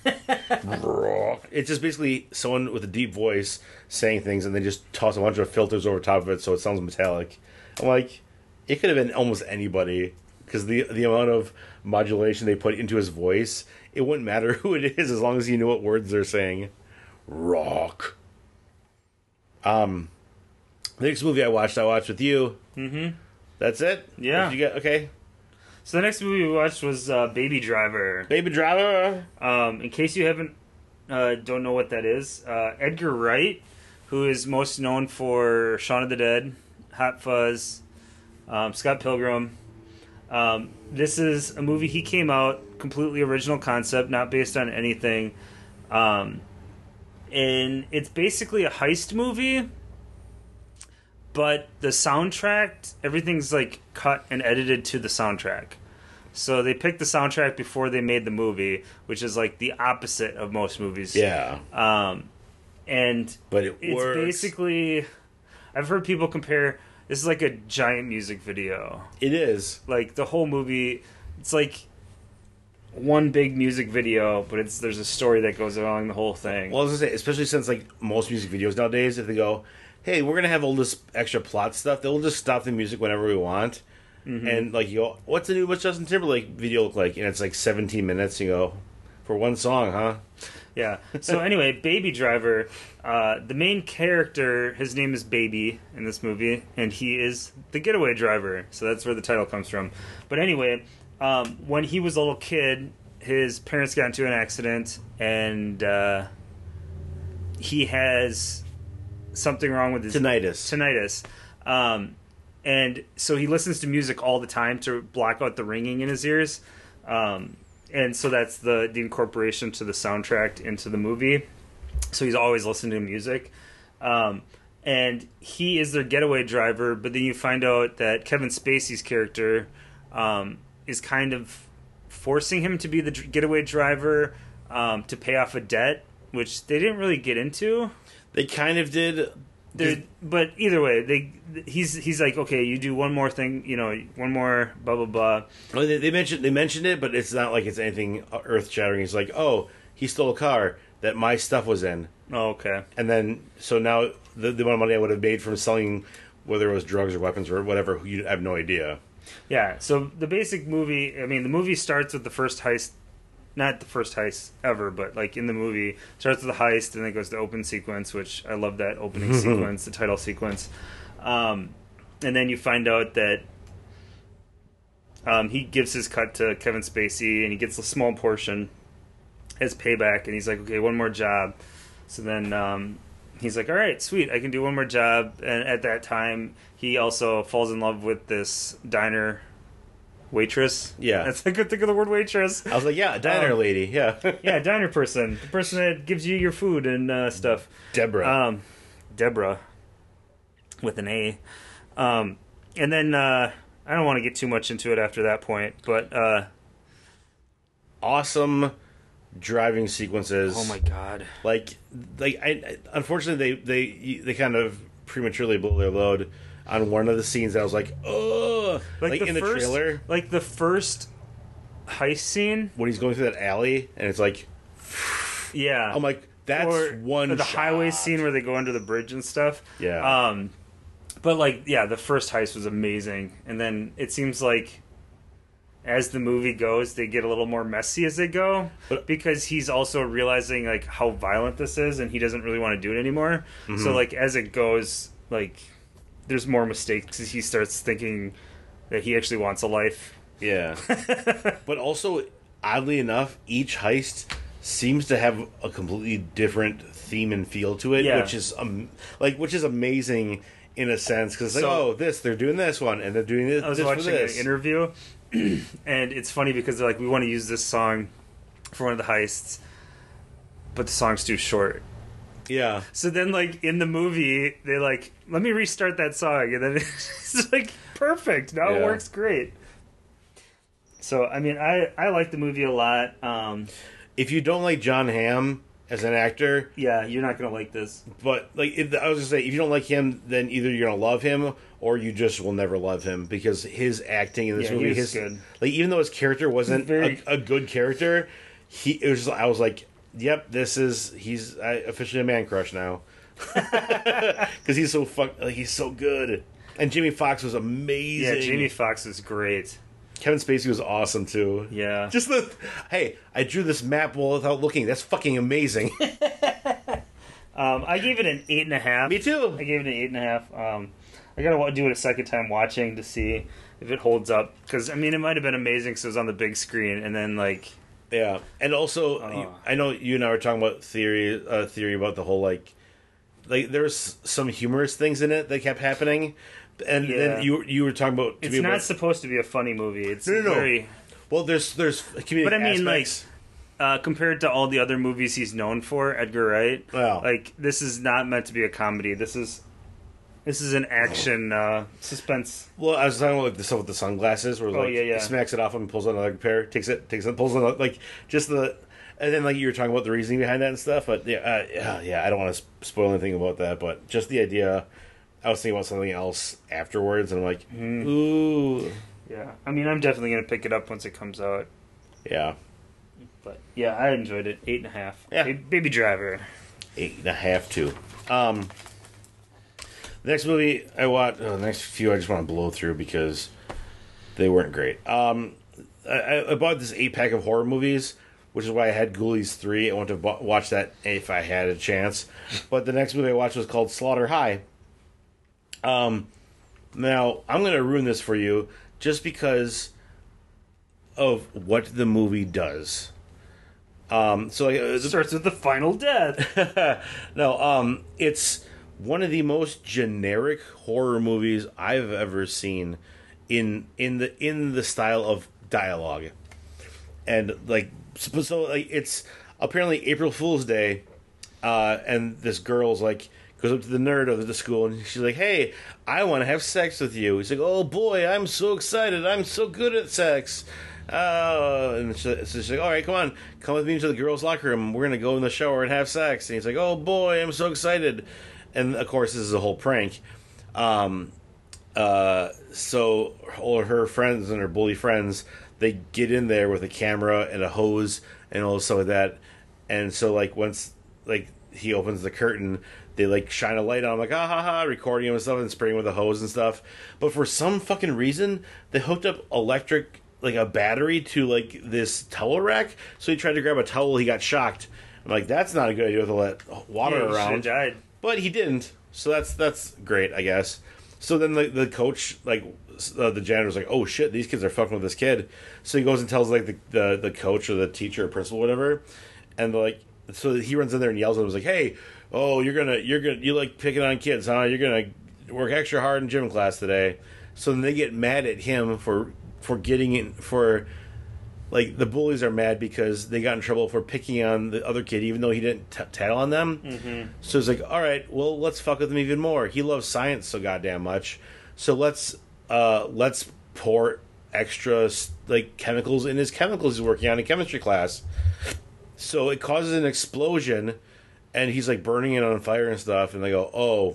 It's just basically someone with a deep voice saying things, and they just toss a bunch of filters over top of it so it sounds metallic. I'm like, it could have been almost anybody, because the the amount of modulation they put into his voice, it wouldn't matter who it is as long as you knew what words they're saying. Rock. Um, the next movie I watched, I watched with you. Mm-hmm. That's it? Yeah. What did you get? Okay. So the next movie we watched was uh, Baby Driver. Baby Driver. Um, in case you haven't, uh, don't know what that is, uh, Edgar Wright, who is most known for Shaun of the Dead, Hot Fuzz, um, Scott Pilgrim. Um, this is a movie he came out, completely original concept, not based on anything. Um, and it's basically a heist movie, but the soundtrack, everything's like cut and edited to the soundtrack. So they picked the soundtrack before they made the movie, which is like the opposite of most movies. Yeah. Um, and but it it's works. basically, I've heard people compare, this is like a giant music video. It is. Like the whole movie, it's like one big music video, but it's there's a story that goes along the whole thing. Well, I was gonna say, especially since like most music videos nowadays, if they go, hey, we're gonna have all this extra plot stuff, they'll just stop the music whenever we want. Mm-hmm. And like you go, what's the new what's Justin Timberlake video look like? And it's like seventeen minutes. You go, for one song, huh? Yeah. So anyway, Baby Driver, uh, the main character, his name is Baby in this movie, and he is the getaway driver. So that's where the title comes from. But anyway, um, when he was a little kid, his parents got into an accident, and uh, he has something wrong with his Tinnitus. Tinnitus, um, and so he listens to music all the time to block out the ringing in his ears, um, and so that's the the incorporation to the soundtrack into the movie. So he's always listening to music. Um, and he is their getaway driver, but then you find out that Kevin Spacey's character um, is kind of forcing him to be the dr- getaway driver um, to pay off a debt, which they didn't really get into. They kind of did. They're, but either way, they he's he's like, okay, you do one more thing, you know, one more blah blah blah. Well, they, they mentioned they mentioned it, but it's not like it's anything earth shattering. He's like, oh, he stole a car that my stuff was in. Oh, okay. And then, so now the, the amount of money I would have made from selling, whether it was drugs or weapons or whatever, you I have no idea. Yeah, so the basic movie, I mean, the movie starts with the first heist, not the first heist ever, but like in the movie, starts with the heist and then it goes to open sequence, which I love that opening sequence, the title sequence. Um, and then you find out that um, he gives his cut to Kevin Spacey and he gets a small portion as payback, and he's like, okay, one more job. So then um, he's like, all right, sweet, I can do one more job. And at that time, he also falls in love with this diner waitress. Yeah. That's a good think of the word waitress. I was like, yeah, a diner Um, lady, yeah. Yeah, diner person. The person that gives you your food and uh, stuff. Deborah. Um, Deborah. With an A. Um, and then, uh, I don't want to get too much into it after that point, but... Uh, awesome driving sequences. oh my god. Like, like I, I unfortunately they they they kind of prematurely blew their load on one of the scenes. That I was like, oh, like, Like, the in the first, trailer Like the first heist scene. when he's going through that alley and it's like, Yeah. I'm like, that's or, one or the shot. highway scene where they go under the bridge and stuff. Yeah. Um, but like, yeah, the first heist was amazing, and then it seems like as the movie goes, they get a little more messy as they go, But- because he's also realizing like how violent this is, and he doesn't really want to do it anymore. Mm-hmm. So like as it goes, like there's more mistakes. He starts thinking that he actually wants a life. Yeah. But also, oddly enough, each heist seems to have a completely different theme and feel to it, Yeah. which is um, like which is amazing in a sense, because it's So- like, oh, this they're doing this one and they're doing this, I was this for watching this. an interview, and it's funny because they're like, we want to use this song for one of the heists, but the song's too short. Yeah. So then, like, in the movie, they like, let me restart that song, and then it's like, perfect. Now it Yeah. works great. So, I mean, I, I like the movie a lot. Um, If you don't like John Hamm as an actor, yeah, you're not going to like this. but like if, I was gonna say, if you don't like him, then either you're gonna love him or you just will never love him, because his acting in this Yeah, he movie, was his good. like even though his character wasn't Very- a, a good character, he it was I was like, yep, this is he's I, officially a man crush now, because he's so fuck like, he's so good, and Jamie Foxx was amazing. Yeah, Jamie Foxx is great. Kevin Spacey was awesome too. Yeah. Just the hey, I drew this map without looking. That's fucking amazing. Um, I gave it an eight and a half. Me too. I gave it an eight and a half. Um, I gotta wa- do it a second time watching to see if it holds up. Because I mean, it might have been amazing because it was on the big screen, and then like, Yeah, and also Uh. you- I know you and I were talking about theory, uh, theory about the whole like, like there's some humorous things in it that kept happening, and Yeah. then you you were talking about to it's me not about, supposed to be a funny movie. It's No, no, no. very, well, there's there's comedic but I mean, aspects. like, uh, compared to all the other movies he's known for, Edgar Wright, Wow. like this is not meant to be a comedy. This is, this is an action uh, suspense. Well, I was talking about like the stuff with the sunglasses, where Oh, like yeah, yeah. he smacks it off and pulls out another pair, takes it, takes it, pulls it out, like just the, and then like you were talking about the reasoning behind that and stuff. But yeah, uh, yeah, yeah, I don't want to spoil anything about that, but just the idea. I was thinking about something else afterwards, and I'm like, Mm-hmm. ooh, Yeah, I mean, I'm definitely gonna pick it up once it comes out. yeah, But yeah, I enjoyed it. Eight and a half. Yeah. Ba- Baby Driver. eight and a half too. Um, the next movie I watched, oh, the next few I just want to blow through because they weren't great. Um, I, I bought this eight pack of horror movies, which is why I had Ghoulies three. I want to bo- watch that if I had a chance. But the next movie I watched was called Slaughter High. Um, now I'm going to ruin this for you just because of what the movie does. Um, so like, It starts with the final death. no, um, it's one of the most generic horror movies I've ever seen in in the in the style of dialogue, and like so, so like it's apparently April Fool's Day, uh, and this girl's like goes up to the nerd of the school and she's like, "Hey, I want to have sex with you." He's like, "Oh boy, I'm so excited! I'm so good at sex." Oh, and so she's like, "All right, come on, come with me into the girls' locker room. We're gonna go in the shower and have sex." And he's like, "Oh boy, I'm so excited!" And of course, this is a whole prank. Um, uh, so all her friends and her bully friends, they get in there with a camera and a hose and all stuff like that. And so, like, once like he opens the curtain, they like shine a light on him, like, ah ha ha, recording him and stuff and spraying with a hose and stuff. But for some fucking reason, they hooked up electric, like a battery to like this towel rack. So he tried to grab a towel, he got shocked. I'm like, that's not a good idea to let water Yeah, he around. should've died. But he didn't, so that's that's great, I guess. So then the the coach, like uh, the janitor's like, oh shit, these kids are fucking with this kid. So he goes and tells like the the, the coach or the teacher or principal or whatever, and like so he runs in there and yells at him, like, hey, oh you're gonna you're gonna you like picking on kids, huh? You're gonna work extra hard in gym class today. So then they get mad at him for for getting in for. Like, the bullies are mad because they got in trouble for picking on the other kid, even though he didn't t- tattle on them. Mm-hmm. So it's like, all right, well, let's fuck with him even more. He loves science so goddamn much. So let's uh, let's pour extra, like, chemicals in his chemicals he's working on in chemistry class. So it causes an explosion, and he's, like, burning it on fire and stuff. And they go, oh,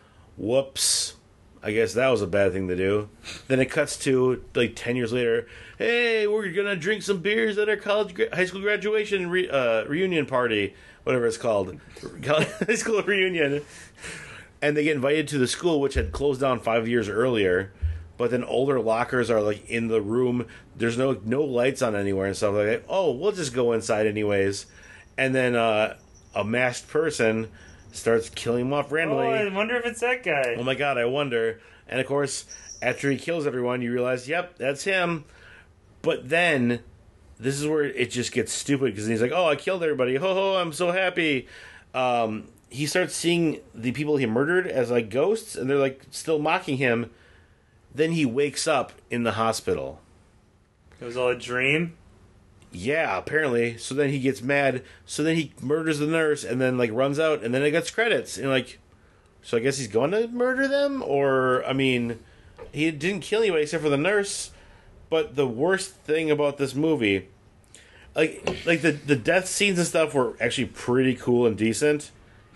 whoops. I guess that was a bad thing to do. Then it cuts to, like, ten years later. Hey, we're going to drink some beers at our college, high school graduation re- uh, reunion party. Whatever it's called. High school reunion. And they get invited to the school, which had closed down five years earlier. But then older lockers are, like, in the room. There's no no lights on anywhere and stuff like that. Oh, we'll just go inside anyways. And then uh, a masked person starts killing him off randomly. Oh, I wonder if it's that guy. Oh my god, I wonder. And of course, after he kills everyone, you realize, yep, that's him. But then, this is where it just gets stupid, because he's like, oh, I killed everybody. Ho ho, I'm so happy. Um, he starts seeing the people he murdered as like ghosts, and they're like still mocking him. Then he wakes up in the hospital. It was all a dream? Yeah, apparently. So then he gets mad. So then he murders the nurse and then, like, runs out. And then it gets credits. And, like, so I guess he's going to murder them? Or, I mean, he didn't kill anybody except for the nurse. But the worst thing about this movie, like, like the, the death scenes and stuff were actually pretty cool and decent.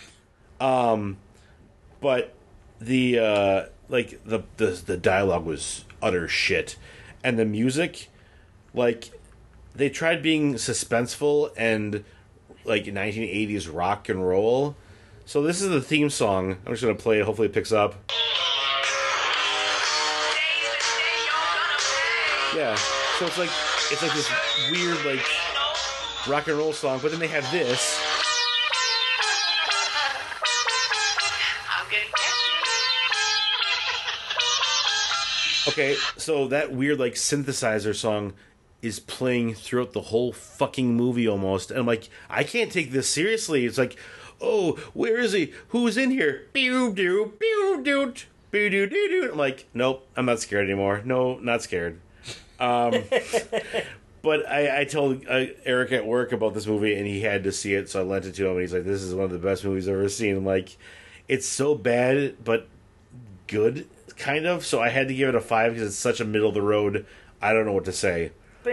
Um, but the, uh, like, the, the, the dialogue was utter shit. And the music, like, they tried being suspenseful and like nineteen eighties rock and roll. So this is the theme song. I'm just gonna play it. Hopefully it picks up. Yeah. So it's like it's like this weird like rock and roll song, but then they have this. Okay, so that weird like synthesizer song is playing throughout the whole fucking movie almost. And I'm like, I can't take this seriously. It's like, oh, where is he? Who's in here? Pew doo, pew doo, pew doo doo doo. I'm like, nope, I'm not scared anymore. No, not scared. Um, but I, I told uh, Eric at work about this movie, and he had to see it, so I lent it to him, and he's like, this is one of the best movies I've ever seen. I'm like, it's so bad, but good, kind of. So I had to give it a five because it's such a middle of the road. I don't know what to say.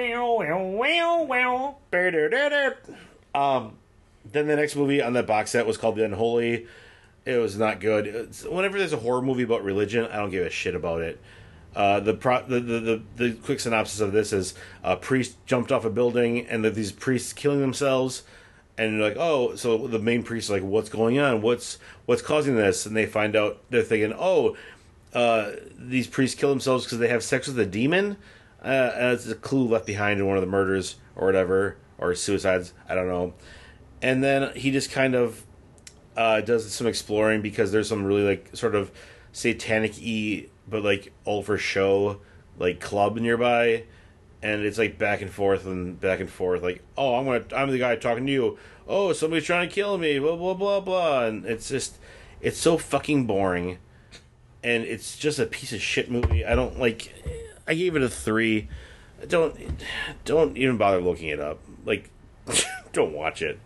Um, then the next movie on that box set was called The Unholy. It was not good. It's, whenever there's a horror movie about religion, I don't give a shit about it. Uh, the, pro- the, the the the quick synopsis of this is a priest jumped off a building, and these priests killing themselves, and they're like, oh, so the main priest is like, what's going on? What's what's causing this? And they find out, they're thinking, oh, uh, these priests kill themselves because they have sex with a demon. Uh, and it's a clue left behind in one of the murders or whatever, or suicides, I don't know. And then he just kind of uh, does some exploring because there's some really like sort of satanic-y, but like all for show, like club nearby. and it's like back and forth and back and forth. Like, oh, I'm gonna, I'm the guy talking to you. Oh, somebody's trying to kill me. Blah blah blah blah. And it's just, it's so fucking boring, and it's just a piece of shit movie. I don't like. I gave it a three. Don't, don't even bother looking it up. Like, don't watch it.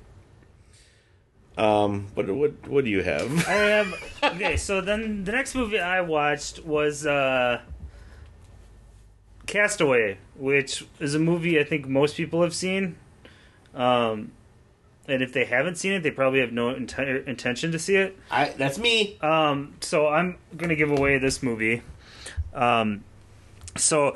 Um, but what what do you have? I have okay. So then the next movie I watched was uh, Castaway, which is a movie I think most people have seen. Um, and if they haven't seen it, they probably have no int- intention to see it. I that's me. Um, so I'm gonna give away this movie. Um, so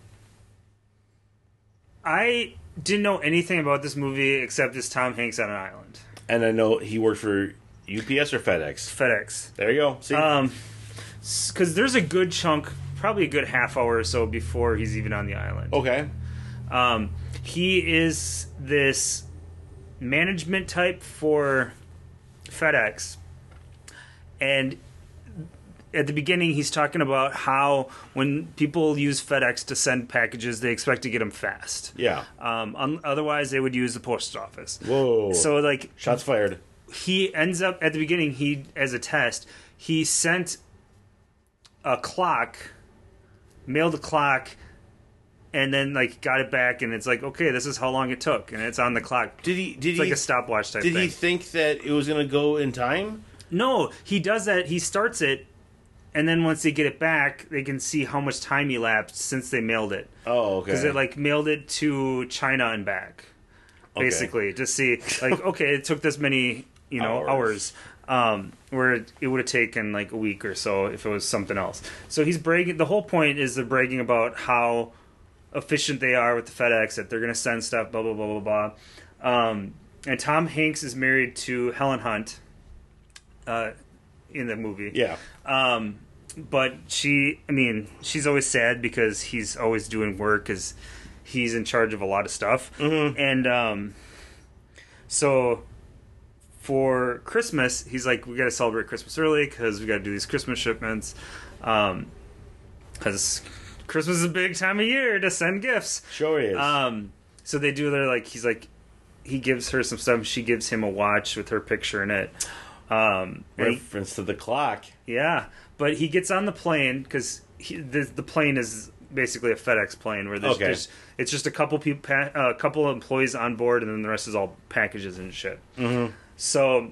I didn't know anything about this movie except it's Tom Hanks on an island. And I know he worked for U P S or FedEx. FedEx. There you go. See? Um, because there's a good chunk, probably a good half hour or so before he's even on the island. Okay. Um, he is this management type for FedEx, and at the beginning he's talking about how when people use FedEx to send packages, they expect to get them fast. Yeah. Um, un- otherwise they would use the post office. Whoa. So like Shots fired. he ends up at the beginning, he as a test, he sent a clock, mailed a clock, and then like got it back, and it's like, okay, this is how long it took, and it's on the clock. Did he? Did It's he? like a stopwatch type did thing. he think that it was gonna go in time? No, he does that. He starts it, and then once they get it back, they can see how much time elapsed since they mailed it. Oh, okay. Because it like mailed it to China and back, basically, Okay. to see like, okay, it took this many, you know, Hours. hours. Um, where it, it would have taken like a week or so if it was something else. So he's bragging. The whole point is they're bragging about how efficient they are with the FedEx, that they're going to send stuff, blah blah blah blah blah. Um, and Tom Hanks is married to Helen Hunt. Uh, in the movie, Yeah. Um, but she, I mean, she's always sad because he's always doing work because he's in charge of a lot of stuff. Mm-hmm. And um, so for Christmas, he's like, we got to celebrate Christmas early because we got to do these Christmas shipments. Um, because Christmas is a big time of year to send gifts. Sure is. Um, so they do their like, he's like, he gives her some stuff. She gives him a watch with her picture in it. Um, and he- Reference to the clock. yeah, but he gets on the plane because the, the plane is basically a FedEx plane where there's, Okay. there's it's just a couple people, pa- a uh, couple of employees on board, and then the rest is all packages and shit. Mm-hmm. So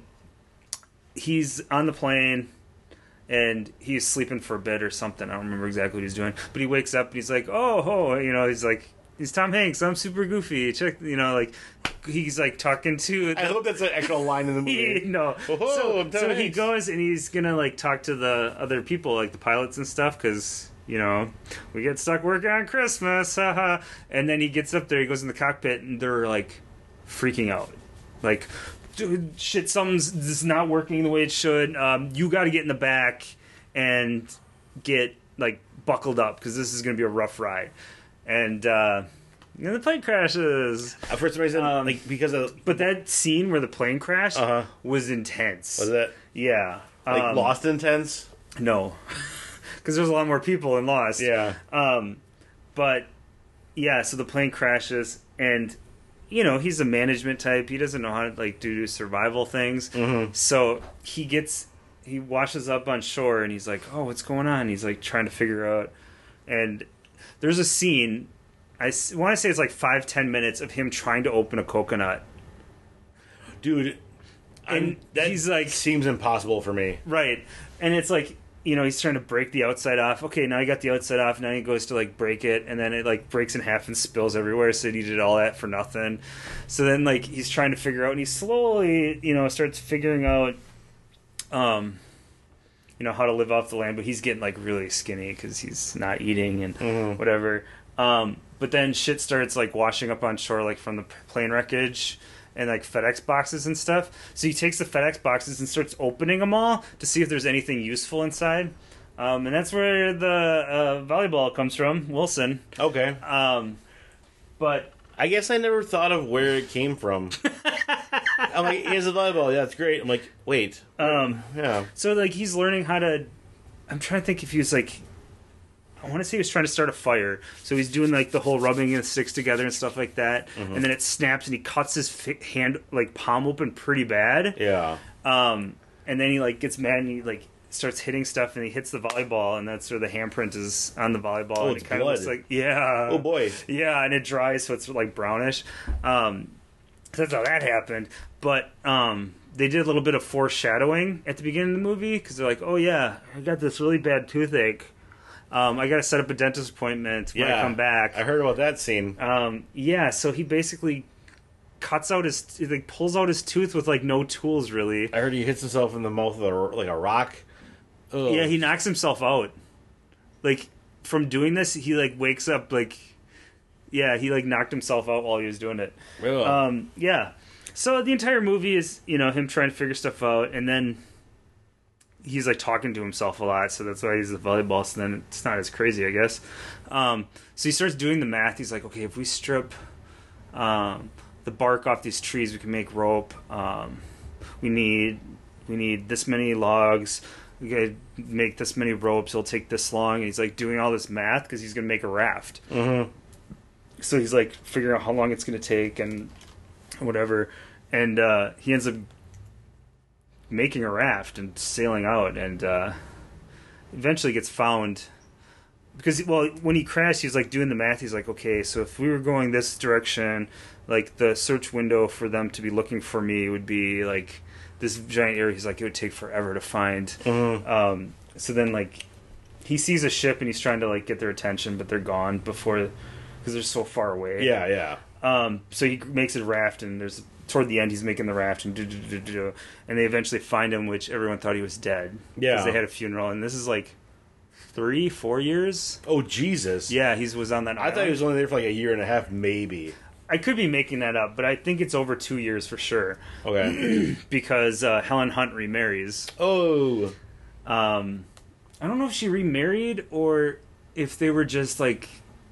he's on the plane, and he's sleeping for a bit or something. I don't remember exactly what he's doing, but he wakes up and he's like, "Oh, oh," you know, he's like, "He's Tom Hanks. I'm super goofy." Check, you know, like he's like talking to. I hope that's an actual line in the movie. no. Oh, so I'm Tom so he Hanks. goes and he's gonna like talk to the other people, like the pilots and stuff, because you know we get stuck working on Christmas, haha. And then he gets up there, he goes in the cockpit, and they're like freaking out, like, dude, shit, something's this is not working the way it should. Um, you got to get in the back and get like buckled up because this is gonna be a rough ride. And uh, you know, the plane crashes. Uh, For some reason, Um, like because of But that scene where the plane crashed Uh-huh. was intense. was that Yeah. like Um, Lost Intense? No. Because there's a lot more people in Lost. Yeah. Um, but, yeah, so the plane crashes, and, you know, he's a management type. He doesn't know how to, like, do survival things. Mm-hmm. So he gets, he washes up on shore, and he's like, oh, what's going on? He's, like, trying to figure out. And there's a scene, I want to say it's like five, ten minutes of him trying to open a coconut. Dude, And I'm, that he's like- seems impossible for me. Right. And it's like, you know, he's trying to break the outside off. Okay, now he got the outside off. Now he goes to, like, break it. And then it, like, breaks in half and spills everywhere. So he did all that for nothing. So then, like, he's trying to figure out. And he slowly, you know, starts figuring out, um, you know, how to live off the land. But he's getting, like, really skinny because he's not eating and Mhm. whatever. Um, but then shit starts, like, washing up on shore, like, from the plane wreckage. And like FedEx boxes and stuff. So he takes the FedEx boxes and starts opening them all to see if there's anything useful inside. Um, and that's where the uh, volleyball comes from, Wilson. Okay. Um, but I guess I never thought of where it came from. I'm like, he has a volleyball. Yeah, it's great. I'm like, wait. um, Yeah. so like he's learning how to. I'm trying to think if he was like I want to say he was trying to start a fire. So he's doing like the whole rubbing the sticks together and stuff like that. Mm-hmm. And then it snaps and he cuts his fi- hand, like palm open pretty bad. Yeah. Um, and then he like gets mad and he like starts hitting stuff and he hits the volleyball and that's where the handprint is on the volleyball. Oh, and it's it kind blood. of looks like, yeah. Oh boy. Yeah, and it dries so it's like brownish. Um, so that's how that happened. But um, they did a little bit of foreshadowing at the beginning of the movie because they're like, oh yeah, I got this really bad toothache. Um, I got to set up a dentist appointment when Yeah, I come back. I heard about that scene. Um, yeah, so he basically cuts out his, he, like pulls out his tooth with like no tools really. I heard he hits himself in the mouth with a, like a rock. Ugh. Yeah, he knocks himself out. Like from doing this, he like wakes up like, yeah, he like knocked himself out while he was doing it. Ugh. Um, yeah. So the entire movie is, you know, him trying to figure stuff out, and then he's like talking to himself a lot, so that's why he's the volleyball. So then it's not as crazy, I guess. Um, so he starts doing the math. He's like, okay, if we strip um, the bark off these trees, we can make rope. Um, we need we need this many logs. We gotta make this many ropes. It'll take this long. And he's like doing all this math because he's gonna make a raft. Mm-hmm. So he's like figuring out how long it's gonna take and whatever. And uh, he ends up making a raft and sailing out, and uh, eventually gets found because, well, when he crashed, he was like doing the math. He's like, okay, so if we were going this direction, like the search window for them to be looking for me would be like this giant area. He's like, it would take forever to find. Mm-hmm. Um, so then, like, he sees a ship and he's trying to like get their attention, but they're gone before because they're so far away. Yeah, yeah. Um, so he makes a raft, and there's toward the end he's making the raft, and do, do, do, do, and they eventually find him, which everyone thought he was dead. Yeah, because they had a funeral, and this is like three, four years. Oh Jesus! Yeah, he was on that. I island. thought he was only there for like a year and a half, maybe. I could be making that up, but I think it's over two years for sure. Okay. Because uh, Helen Hunt remarries. Oh. Um, I don't know if she remarried or if they were just like.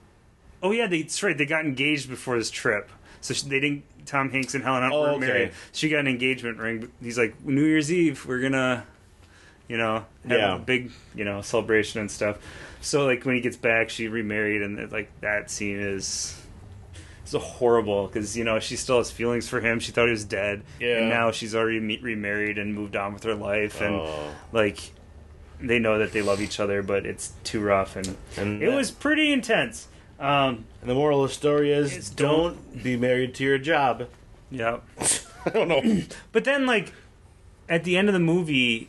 Oh yeah, they, that's right. They got engaged before this trip, so she, they didn't. Tom Hanks and Helen Hunt Oh, were okay. married. She got an engagement ring. He's like, New Year's Eve, we're gonna, you know, have Yeah. a big, you know, celebration and stuff. So like when he gets back, she remarried, and like that scene is. It's horrible because, you know, she still has feelings for him. She thought he was dead. Yeah. And now she's already me- remarried and moved on with her life. And, Oh. like, they know that they love each other, but it's too rough. And, And it that- was pretty intense. Um, And the moral of the story is Is don't, don't- be married to your job. yeah. I don't know. But then, like, at the end of the movie,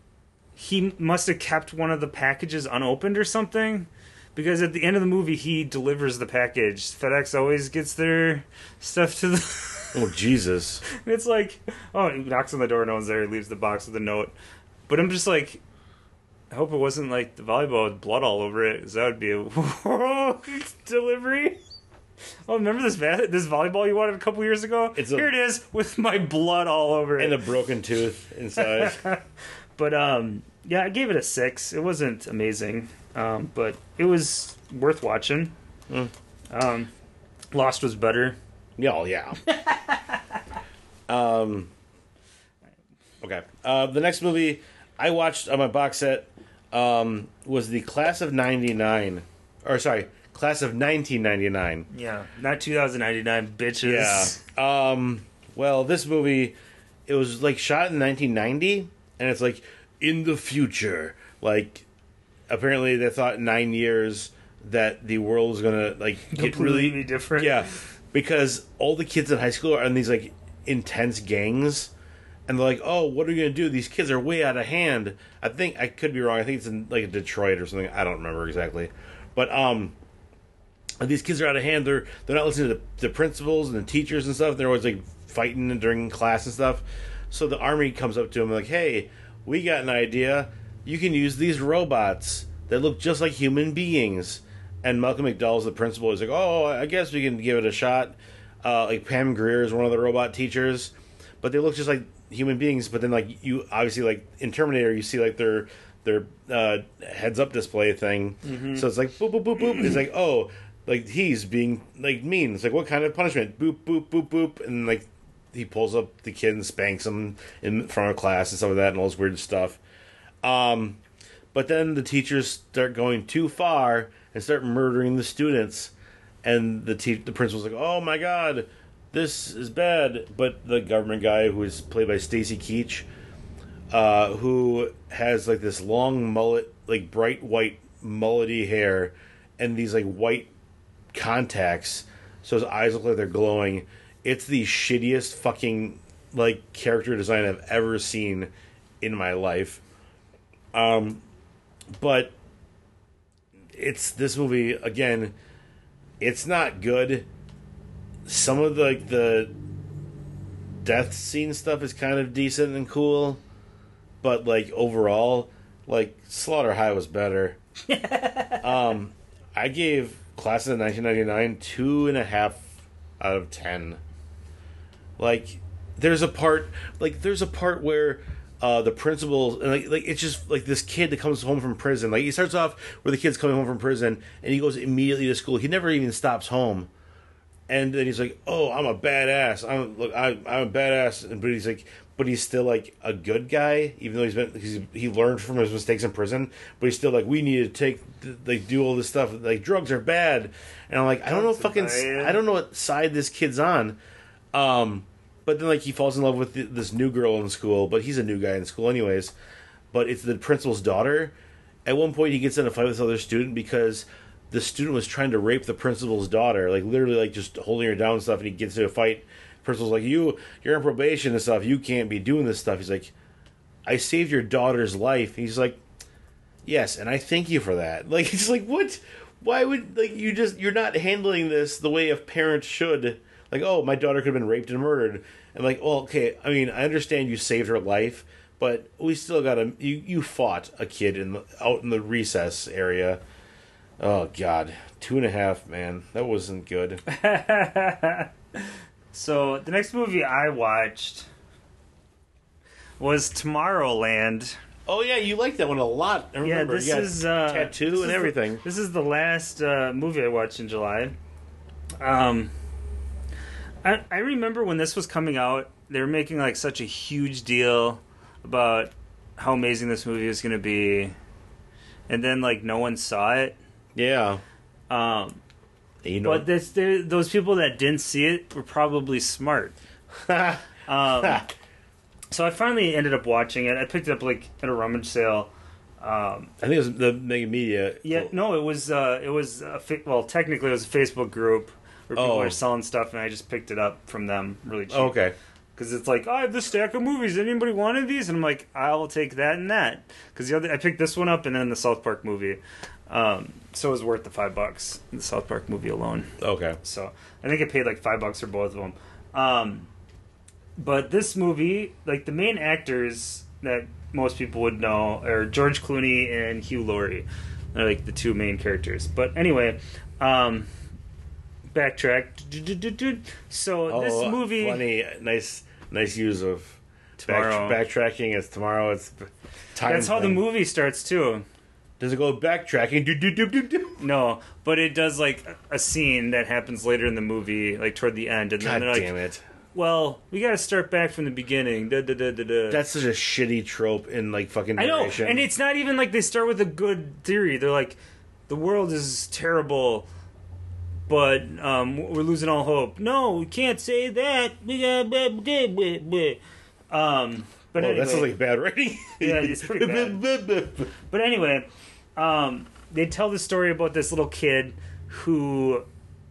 he must have kept one of the packages unopened or something. Because at the end of the movie, he delivers the package. FedEx always gets their stuff to the... Oh Jesus. It's like, oh, he knocks on the door, no one's there, he leaves the box with a note. But I'm just like, I hope it wasn't like the volleyball with blood all over it, because that would be a delivery. Oh, remember this va- this volleyball you wanted a couple years ago? It's a- Here it is, with my blood all over it. And a broken tooth inside. But, um, yeah, I gave it a six. It wasn't amazing, um, but it was worth watching. Mm. Um, Lost was better. Yeah, oh, yeah. um. Okay. Uh, the next movie I watched on my box set um, was the Class of ninety-nine. Or, sorry, Class of nineteen ninety-nine. Yeah, not two thousand ninety-nine, bitches. Yeah. Um, well, this movie, it was, like, shot in nineteen ninety, and it's, like, in the future. Like, apparently they thought in nine years that the world was gonna, like, get Completely really... different. Yeah, because all the kids in high school are in these, like, intense gangs, and they're like, oh, what are we gonna do? These kids are way out of hand. I think, I could be wrong, I think it's in, like, Detroit or something. I don't remember exactly. But, um... these kids are out of hand. They're they're not listening to the, the principals and the teachers and stuff. They're always like fighting during class and stuff. So the army comes up to them like, "Hey, we got an idea. You can use these robots that look just like human beings." And Malcolm McDowell's the principal. He's like, "Oh, I guess we can give it a shot." Uh, like Pam Grier is one of the robot teachers, but they look just like human beings. But then like you obviously like in Terminator, you see like their their uh, heads up display thing. Mm-hmm. So it's like boop boop boop boop. It's like oh. Like, he's being, like, mean. It's like, what kind of punishment? Boop, boop, boop, boop. And, like, he pulls up the kid and spanks him in front of class and stuff like that and all this weird stuff. Um, But then the teachers start going too far and start murdering the students. And the te- the principal's like, oh my god, this is bad. But the government guy, who is played by Stacy Keach, uh, who has like this long mullet, like bright white mullety hair, and these like white contacts, so his eyes look like they're glowing. It's the shittiest fucking like character design I've ever seen in my life. Um, but it's this movie again. It's not good. Some of the like, the death scene stuff is kind of decent and cool, but like overall, like Slaughter High was better. um, I gave Class of nineteen ninety-nine two and a half out of ten. Like, there's a part, like there's a part where uh, the principal, and like, like it's just like this kid that comes home from prison. Like he starts off where the kid's coming home from prison, and he goes immediately to school. He never even stops home, and then he's like, "Oh, I'm a badass. I'm look, I, I'm a badass." And but he's like, but he's still like a good guy, even though he's been he's, he learned from his mistakes in prison. But he's still like, we need to take like do all this stuff. Like drugs are bad, and I'm like, I don't know fucking I don't know what side this kid's on. Um. But then, like, he falls in love with th- this new girl in school, but he's a new guy in school anyways. But it's the principal's daughter. At one point, he gets in a fight with another student because the student was trying to rape the principal's daughter. Like, literally, like, just holding her down and stuff, and he gets into a fight. The principal's like, you, you're on probation and stuff. You can't be doing this stuff. He's like, I saved your daughter's life. And he's like, yes, and I thank you for that. Like, he's like, what? Why would, like, you just, you're not handling this the way a parent should. Like, oh, my daughter could have been raped and murdered. And like, well, okay, I mean, I understand you saved her life, but we still gotta, you, you fought a kid in the, out in the recess area. Oh, God. Two and a half, man. That wasn't good. So, the next movie I watched was Tomorrowland. Oh, yeah, you like that one a lot. I remember. Yeah, this you got is... Uh, tattoo this and is everything. The, this is the last uh, movie I watched in July. Um... I, I remember when this was coming out, they were making like such a huge deal about how amazing this movie was going to be, and then like no one saw it. Yeah. Um, you know, but this, those people that didn't see it were probably smart. um, so I finally ended up watching it. I picked it up like at a rummage sale. Um, I think it was the Mega Media. Yeah, no, it was. Uh, it was. A fa- well, technically, it was a Facebook group. Where people Oh. are selling stuff, and I just picked it up from them really cheap. Oh, okay. Because it's like, oh, I have this stack of movies. Anybody want any of these? And I'm like, I'll take that and that. Because the other, I picked this one up and then the South Park movie. Um, so it was worth the five bucks. The South Park movie alone. Okay. So I think I paid like five bucks for both of them. Um, but this movie, like the main actors that most people would know are George Clooney and Hugh Laurie. They're like the two main characters. But anyway, um, backtrack. So Oh, this movie, funny, nice, nice use of back, Tomorrow. backtracking. It's tomorrow. It's time. that's how the thing. movie starts too. Does it go backtracking? Do do do do do. No, but it does like a scene that happens later in the movie, like toward the end, and God then they're like, damn it! "Well, we got to start back from the beginning." Da, da, da, da, da. That's such a shitty trope in like fucking I know, narration. and it's not even like they start with a good theory. They're like, "The world is terrible, but um, we're losing all hope." No, we can't say that. We got blah, blah, blah, blah. Um, but Whoa, anyway, that sounds like bad writing. Yeah, it's pretty bad. But anyway, um, they tell the story about this little kid who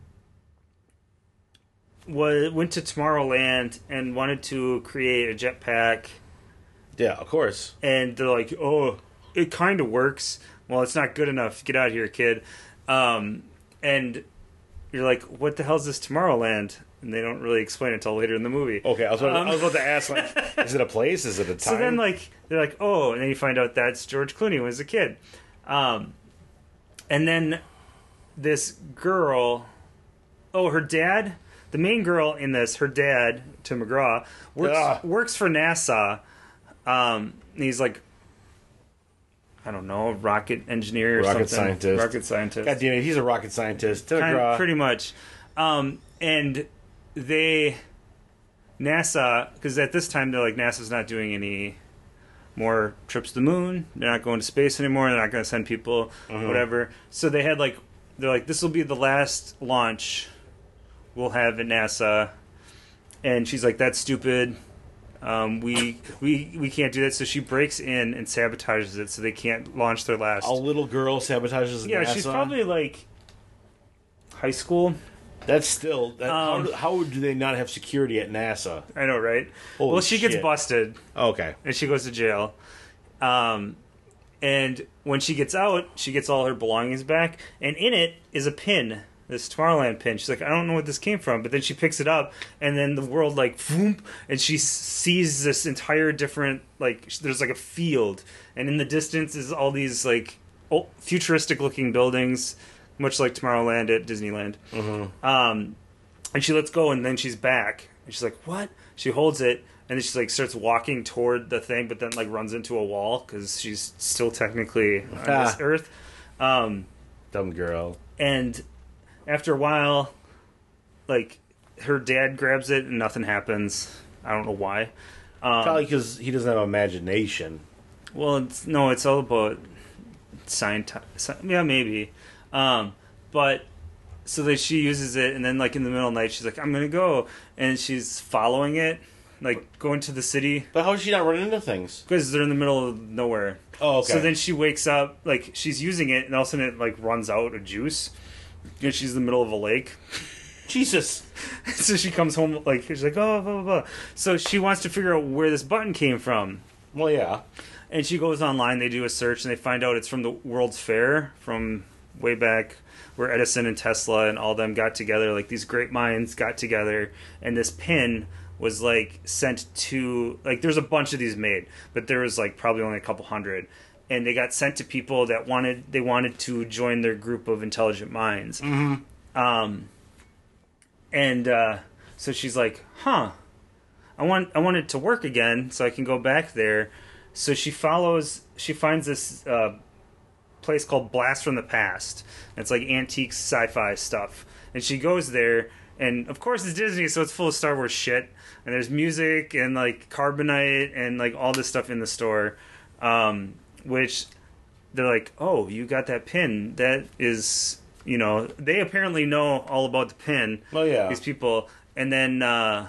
was, went to Tomorrowland and wanted to create a jetpack. Yeah, of course. And they're like, oh, it kind of works. Well, it's not good enough. Get out of here, kid. Um, and you're like, what the hell is this Tomorrowland? And they don't really explain it until later in the movie. Okay, I was about, Um, I was about to ask, like, is it a place? Is it a time? So then, like, they're like, oh, and then you find out that's George Clooney when he was a kid. Um, and then this girl, oh, her dad, the main girl in this, her dad, Tim McGraw, works, Ugh. works for NASA. Um, and he's like, I don't know, a rocket engineer or Rocket something. scientist. Rocket scientist. God damn it, he's a rocket scientist. Tim Kind- McGraw. pretty much. Um, and they, NASA, because at this time they're like, NASA's not doing any more trips to the moon. They're not going to space anymore. They're not going to send people, Mhm. whatever. So they had like, they're like, this will be the last launch we'll have at NASA. And she's like, that's stupid. Um, we we we can't do that. So she breaks in and sabotages it so they can't launch their last. A little girl sabotages Yeah, NASA? she's probably like high school. That's still... That, Um, how, do, how do they not have security at NASA? I know, right? Holy well, she gets shit. busted. Okay. And she goes to jail. Um, and when she gets out, she gets all her belongings back, and in it is a pin, this Tomorrowland pin. She's like, I don't know what this came from, but then she picks it up, and then the world like, boom, and she sees this entire different, like, there's like a field, and in the distance is all these like futuristic-looking buildings, much like Tomorrowland at Disneyland. Mm-hmm. Um, and she lets go, and then she's back, and she's like, what? She holds it. And then she like starts walking toward the thing, but then like runs into a wall because she's still technically on Ah. this Earth. Um, Dumb girl. and after a while, like her dad grabs it and nothing happens. I don't know why. Um, Probably because he doesn't have imagination. well, it's, no, it's all about science. Yeah, maybe. Um, but so that she uses it, and then like in the middle of the night, she's like, "I'm gonna go," and she's following it. Like, going to the city. But how is she not running into things? Because they're in the middle of nowhere. Oh, okay. So then she wakes up, like, she's using it, and all of a sudden it, like, runs out of juice. And she's in the middle of a lake. Jesus. So she comes home, like, she's like, oh, blah, blah, blah. So she wants to figure out where this button came from. Well, yeah. And she goes online, they do a search, and they find out it's from the World's Fair from way back where Edison and Tesla and all them got together. Like, these great minds got together, and this pin was like sent to, like, there's a bunch of these made, but there was like probably only a couple hundred, and they got sent to people that wanted they wanted to join their group of intelligent minds. Mm-hmm. Um, and uh, so she's like, huh, I want I want it to work again so I can go back there. So she follows, she finds this uh, place called Blast from the Past. It's like antique sci-fi stuff, and she goes there. And of course it's Disney, so it's full of Star Wars shit. And there's music and like carbonite and like all this stuff in the store. Um, which they're like, oh, you got that pin. That is, you know, they apparently know all about the pin. Well, yeah. These people. And then uh,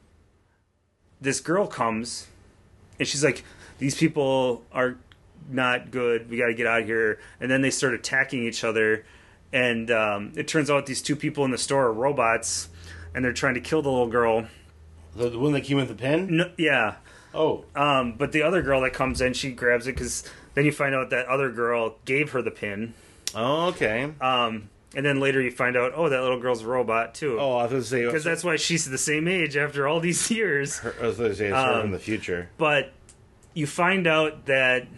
this girl comes and she's like, these people are not good. We got to get out of here. And then they start attacking each other. And um, it turns out these two people in the store are robots, and they're trying to kill the little girl. The, the one that came with the pin? No, yeah. Oh. Um, but the other girl that comes in, she grabs it, because then you find out that other girl gave her the pin. Oh, okay. Um, and then later you find out, oh, that little girl's a robot, too. Oh, I was going to say... Because that's why she's the same age after all these years. Her, I was going to say it's her Um, from the future. But you find out that...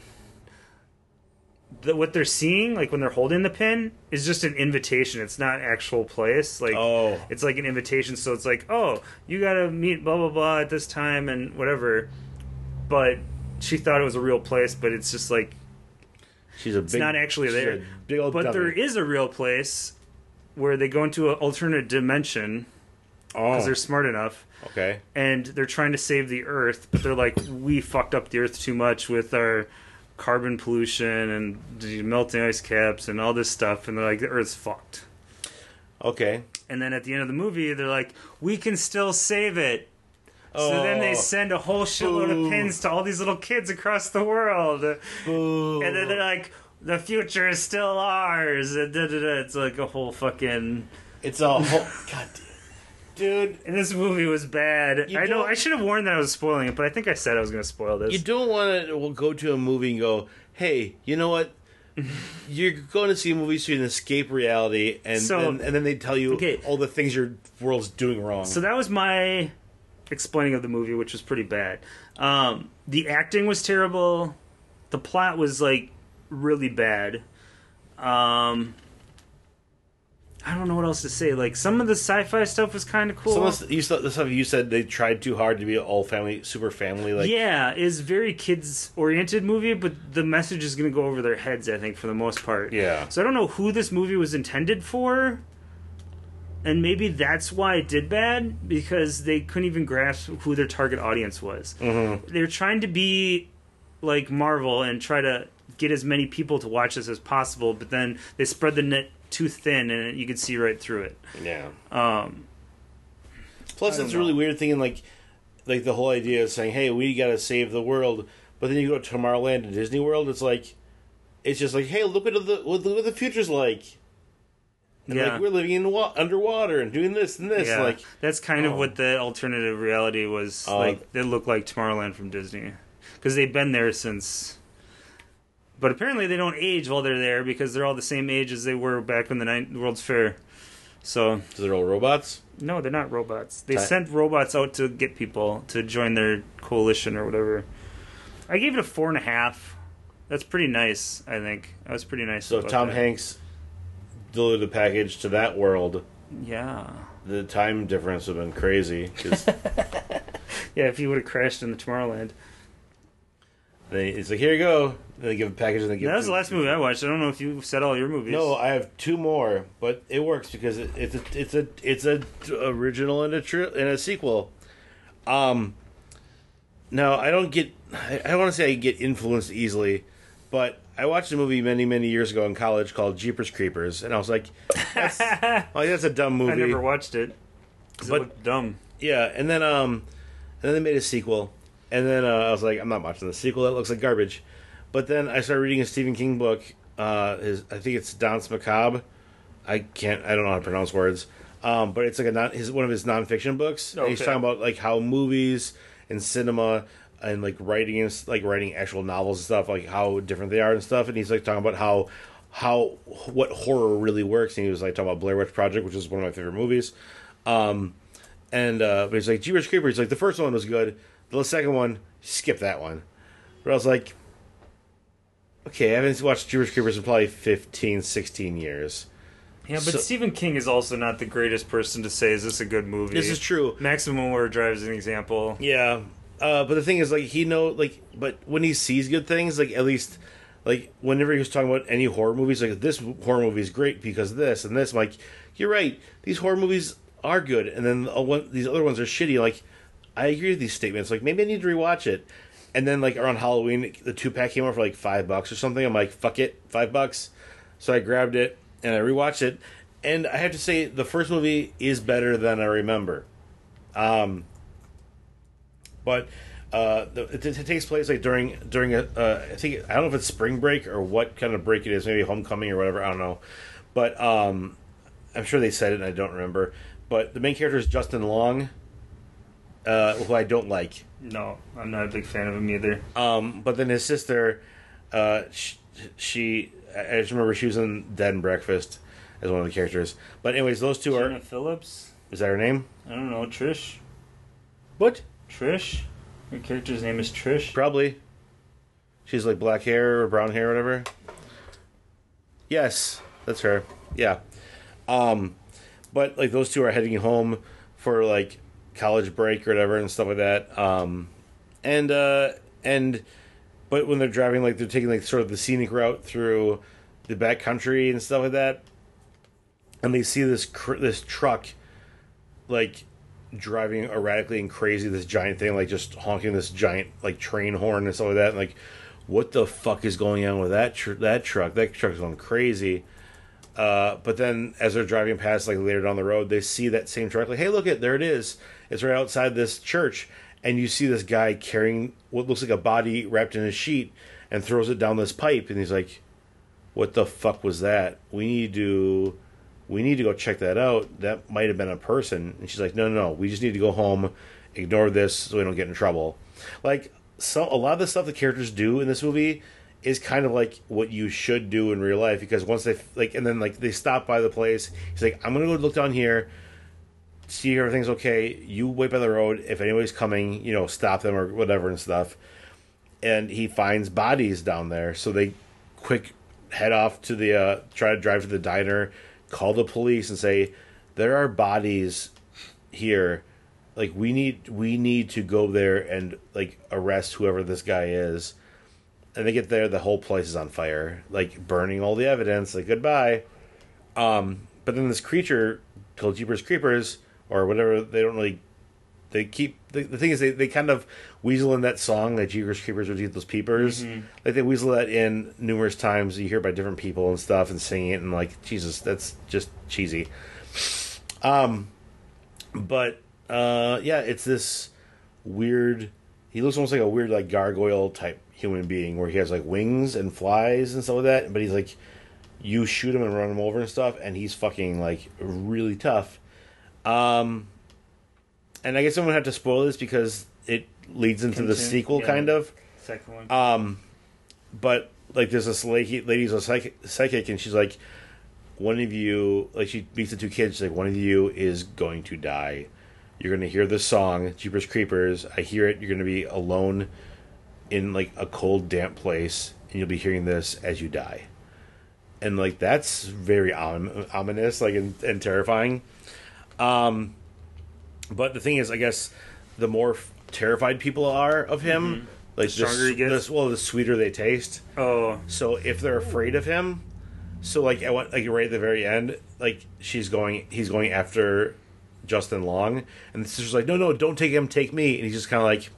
that what they're seeing, like when they're holding the pin, is just an invitation. It's not actual place. Like, Oh. it's like an invitation. So it's like, oh, you gotta meet blah blah blah at this time and whatever. But she thought it was a real place, but it's just like She's a big... it's not actually she's there. a big old But dummy. there is a real place where they go into an alternate dimension because Oh, they're smart enough. okay. And they're trying to save the Earth, but they're like, we fucked up the Earth too much with our carbon pollution and the melting ice caps and all this stuff, and they're like, the Earth's fucked. Okay. And then at the end of the movie, they're like, we can still save it. So then they Oh. send a whole shitload Boo. of pins to all these little kids across the world. Boo. And then they're like, the future is still ours. And da, da, da. It's like a whole fucking... It's a whole... God damn. Dude, And this movie was bad. You I know, don't- I should have warned that I was spoiling it, but I think I said I was going to spoil this. you don't want to go to a movie and go, hey, you know what? You're going to see a movie so you can escape reality, and, So- and, and then they tell you Okay. all the things your world's doing wrong. So that was my explaining of the movie, which was pretty bad. Um, the acting was terrible. The plot was like really bad. Um, I don't know what else to say. Like some of the sci-fi stuff was kind of cool. Some of the, you said, the stuff you said they tried too hard to be all family, super family. Like, yeah, it's very kids-oriented movie, but the message is going to go over their heads, I think, for the most part. Yeah. So I don't know who this movie was intended for, and maybe that's why it did bad, because they couldn't even grasp who their target audience was. Mm-hmm. They're trying to be like Marvel and try to get as many people to watch this as possible, but then they spread the net too thin and you could see right through it. Yeah. Um, Plus, it's a really weird thing, in like, like the whole idea of saying, "Hey, we gotta save the world," but then you go to Tomorrowland and Disney World. It's like, it's just like, "Hey, look at the what the, what the future's like." And yeah, like, we're living in wa- underwater and doing this and this. Yeah, like that's kind oh. of what the alternative reality was Oh. like. They look like Tomorrowland from Disney because they've been there since. But apparently they don't age while they're there because they're all the same age as they were back in the ninth World's Fair. So, so they're all robots. No, they're not robots. They Ti- sent robots out to get people to join their coalition or whatever. I gave it a four and a half. That's pretty nice, I think. I was pretty nice. So about Tom that. Hanks delivered the package to that world. Yeah. The time difference would have been crazy. 'Cause Yeah, if he would have crashed in the Tomorrowland. they, it's like, here you go. Then they give a package and they give. That was the last movie I watched. I don't know if you said all your movies. No, I have two more, but it works because it, it's a it's a it's a t- original and a tri- and a sequel. Um, now I don't get I, I don't want to say I get influenced easily, but I watched a movie many many years ago in college called Jeepers Creepers, and I was like, that's, like, that's a dumb movie. I never watched it. 'Cause But- it looked dumb. Yeah, and then um, and then they made a sequel, and then uh, I was like, I'm not watching the sequel. That looks like garbage. But then I started reading a Stephen King book. Uh, his I think it's Danse Macabre. I can't. I don't know how to pronounce words. Um, but it's like a non, his one of his nonfiction books. And he's Okay. talking about like how movies and cinema and like writing and like writing actual novels and stuff, like how different they are and stuff. And he's like talking about how how what horror really works. And he was like talking about Blair Witch Project, which is one of my favorite movies. Um, and uh, but he's like Jeepers Creepers. Like the first one was good. The second one, skip that one. But I was like, okay, I haven't watched Jeepers Creepers in probably fifteen, sixteen years. Yeah, but So- Stephen King is also not the greatest person to say, is this a good movie? This is true. Maximum Overdrive is an example. Yeah, uh, but the thing is, like, he know, like, but when he sees good things, like, at least, like, whenever he was talking about any horror movies, like, this horror movie is great because of this and this, I'm like, you're right, these horror movies are good, and then uh, one, these other ones are shitty. Like, I agree with these statements. Like, maybe I need to rewatch it. And then, like, around Halloween, the two pack came out for like five bucks or something. I'm like, fuck it, five bucks. So I grabbed it and I rewatched it. And I have to say, the first movie is better than I remember. Um, but uh, the, it, it takes place like during during a uh, I think I don't know if it's spring break or what kind of break it is. Maybe homecoming or whatever. I don't know. But um, I'm sure they said it and I don't remember. But the main character is Justin Long, uh, who I don't like. No, I'm not a big fan of him either. Um, but then his sister, uh, she, she, I just remember she was in Dead and Breakfast as one of the characters. But anyways, those two Jenna are. Phillips? Is that her name? I don't know. Trish? What? Trish? Her character's name is Trish? Probably. She's like black hair or brown hair or whatever. Yes, that's her. Yeah. Um, but like those two are heading home for like college break or whatever and stuff like that. Um, and uh, and but when they're driving, like they're taking like sort of the scenic route through the back country and stuff like that, and they see this cr- this truck like driving erratically and crazy, this giant thing like just honking this giant like train horn and stuff like that, and like what the fuck is going on with that tr- that truck? That truck's going crazy. Uh, but then as they're driving past, like later down the road, they see that same truck. Like, hey, look it, there it is. It's right outside this church, and you see this guy carrying what looks like a body wrapped in a sheet and throws it down this pipe. And he's like, "What the fuck was that? We need to, we need to go check that out. That might have been a person." And she's like, "No, no, no. We just need to go home, ignore this, so we don't get in trouble." Like, so a lot of the stuff the characters do in this movie is kind of like what you should do in real life, because once they like, and then like they stop by the place. He's like, "I'm gonna go look down here, see if everything's okay. You wait by the road. If anybody's coming, you know, stop them or whatever and stuff." And he finds bodies down there, so they quick head off to the uh, try to drive to the diner, call the police, and say, "There are bodies here. Like we need we need to go there and like arrest whoever this guy is." And they get there, the whole place is on fire, like burning all the evidence. Like goodbye. Um, but then this creature called Jeepers Creepers or whatever, they don't really they keep the, the thing is they, they kind of weasel in that song that Jeepers Creepers would eat those peepers. Mm-hmm. Like they weasel that in numerous times. You hear it by different people and stuff and singing it and like Jesus, that's just cheesy. Um, but uh, yeah, it's this weird. He looks almost like a weird like gargoyle type human being where he has like wings and flies and stuff like that. But he's like, you shoot him and run him over and stuff, and he's fucking like really tough. Um. And I guess I'm going to have to spoil this because it leads into Continue, the sequel, yeah, kind of. Second one. Um, but, like, there's this lady, lady's a psychic, psychic, and she's like, one of you, like, she meets the two kids, she's like, one of you is going to die. You're going to hear this song, Jeepers Creepers. I hear it. You're going to be alone in, like, a cold, damp place, and you'll be hearing this as you die. And, like, that's very om- ominous, like, and, and terrifying. Um... But the thing is, I guess, the more f- terrified people are of him, mm-hmm. like the stronger this, he gets. This, well, the sweeter they taste. Oh, so if they're afraid of him, so like at what, like right at the very end, like she's going, he's going after Justin Long, and the sister's like, no, no, don't take him, take me, and he's just kind of like,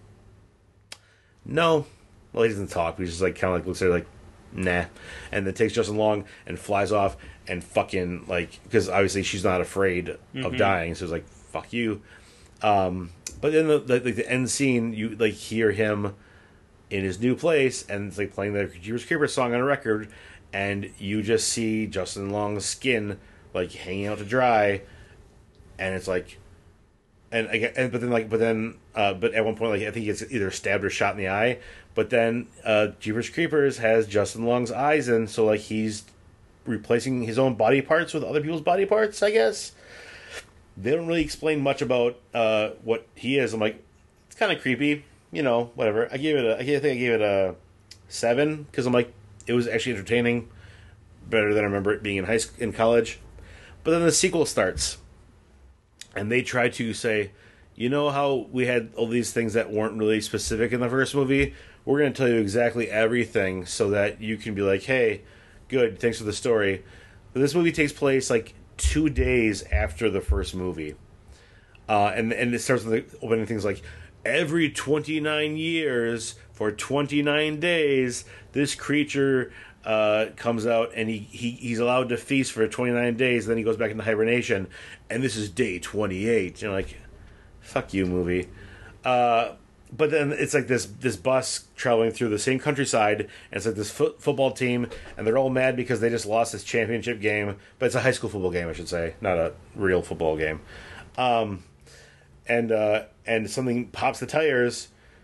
no, well, he doesn't talk, he's just like kind of like looks at her like, nah, and then takes Justin Long and flies off and fucking like because obviously she's not afraid mm-hmm. of dying, so it's like fuck you. Um, but then the, the like the end scene, you like hear him in his new place, and it's like playing the Jeepers Creepers song on a record, and you just see Justin Long's skin like hanging out to dry, and it's like, and again, and but then like, but then, uh, but at one point, like I think he gets either stabbed or shot in the eye, but then uh, Jeepers Creepers has Justin Long's eyes in, so like he's replacing his own body parts with other people's body parts, I guess. They don't really explain much about uh, what he is. I'm like, it's kind of creepy, you know, whatever. I gave it a, I think I gave it a seven because I'm like, it was actually entertaining, better than I remember it being in high school, in college. But then the sequel starts, and they try to say, you know how we had all these things that weren't really specific in the first movie? We're going to tell you exactly everything so that you can be like, hey, good, thanks for the story. But this movie takes place like two days after the first movie, uh, and and it starts with the opening things like every twenty-nine years for twenty-nine days this creature uh, comes out and he, he he's allowed to feast for twenty-nine days, then he goes back into hibernation, and this is day twenty-eight. You're like, fuck you, movie. Uh, but then it's like this this bus traveling through the same countryside, and it's like this fo- football team, and they're all mad because they just lost this championship game. But it's a high school football game, I should say, not a real football game. Um, and uh, and something pops the tires,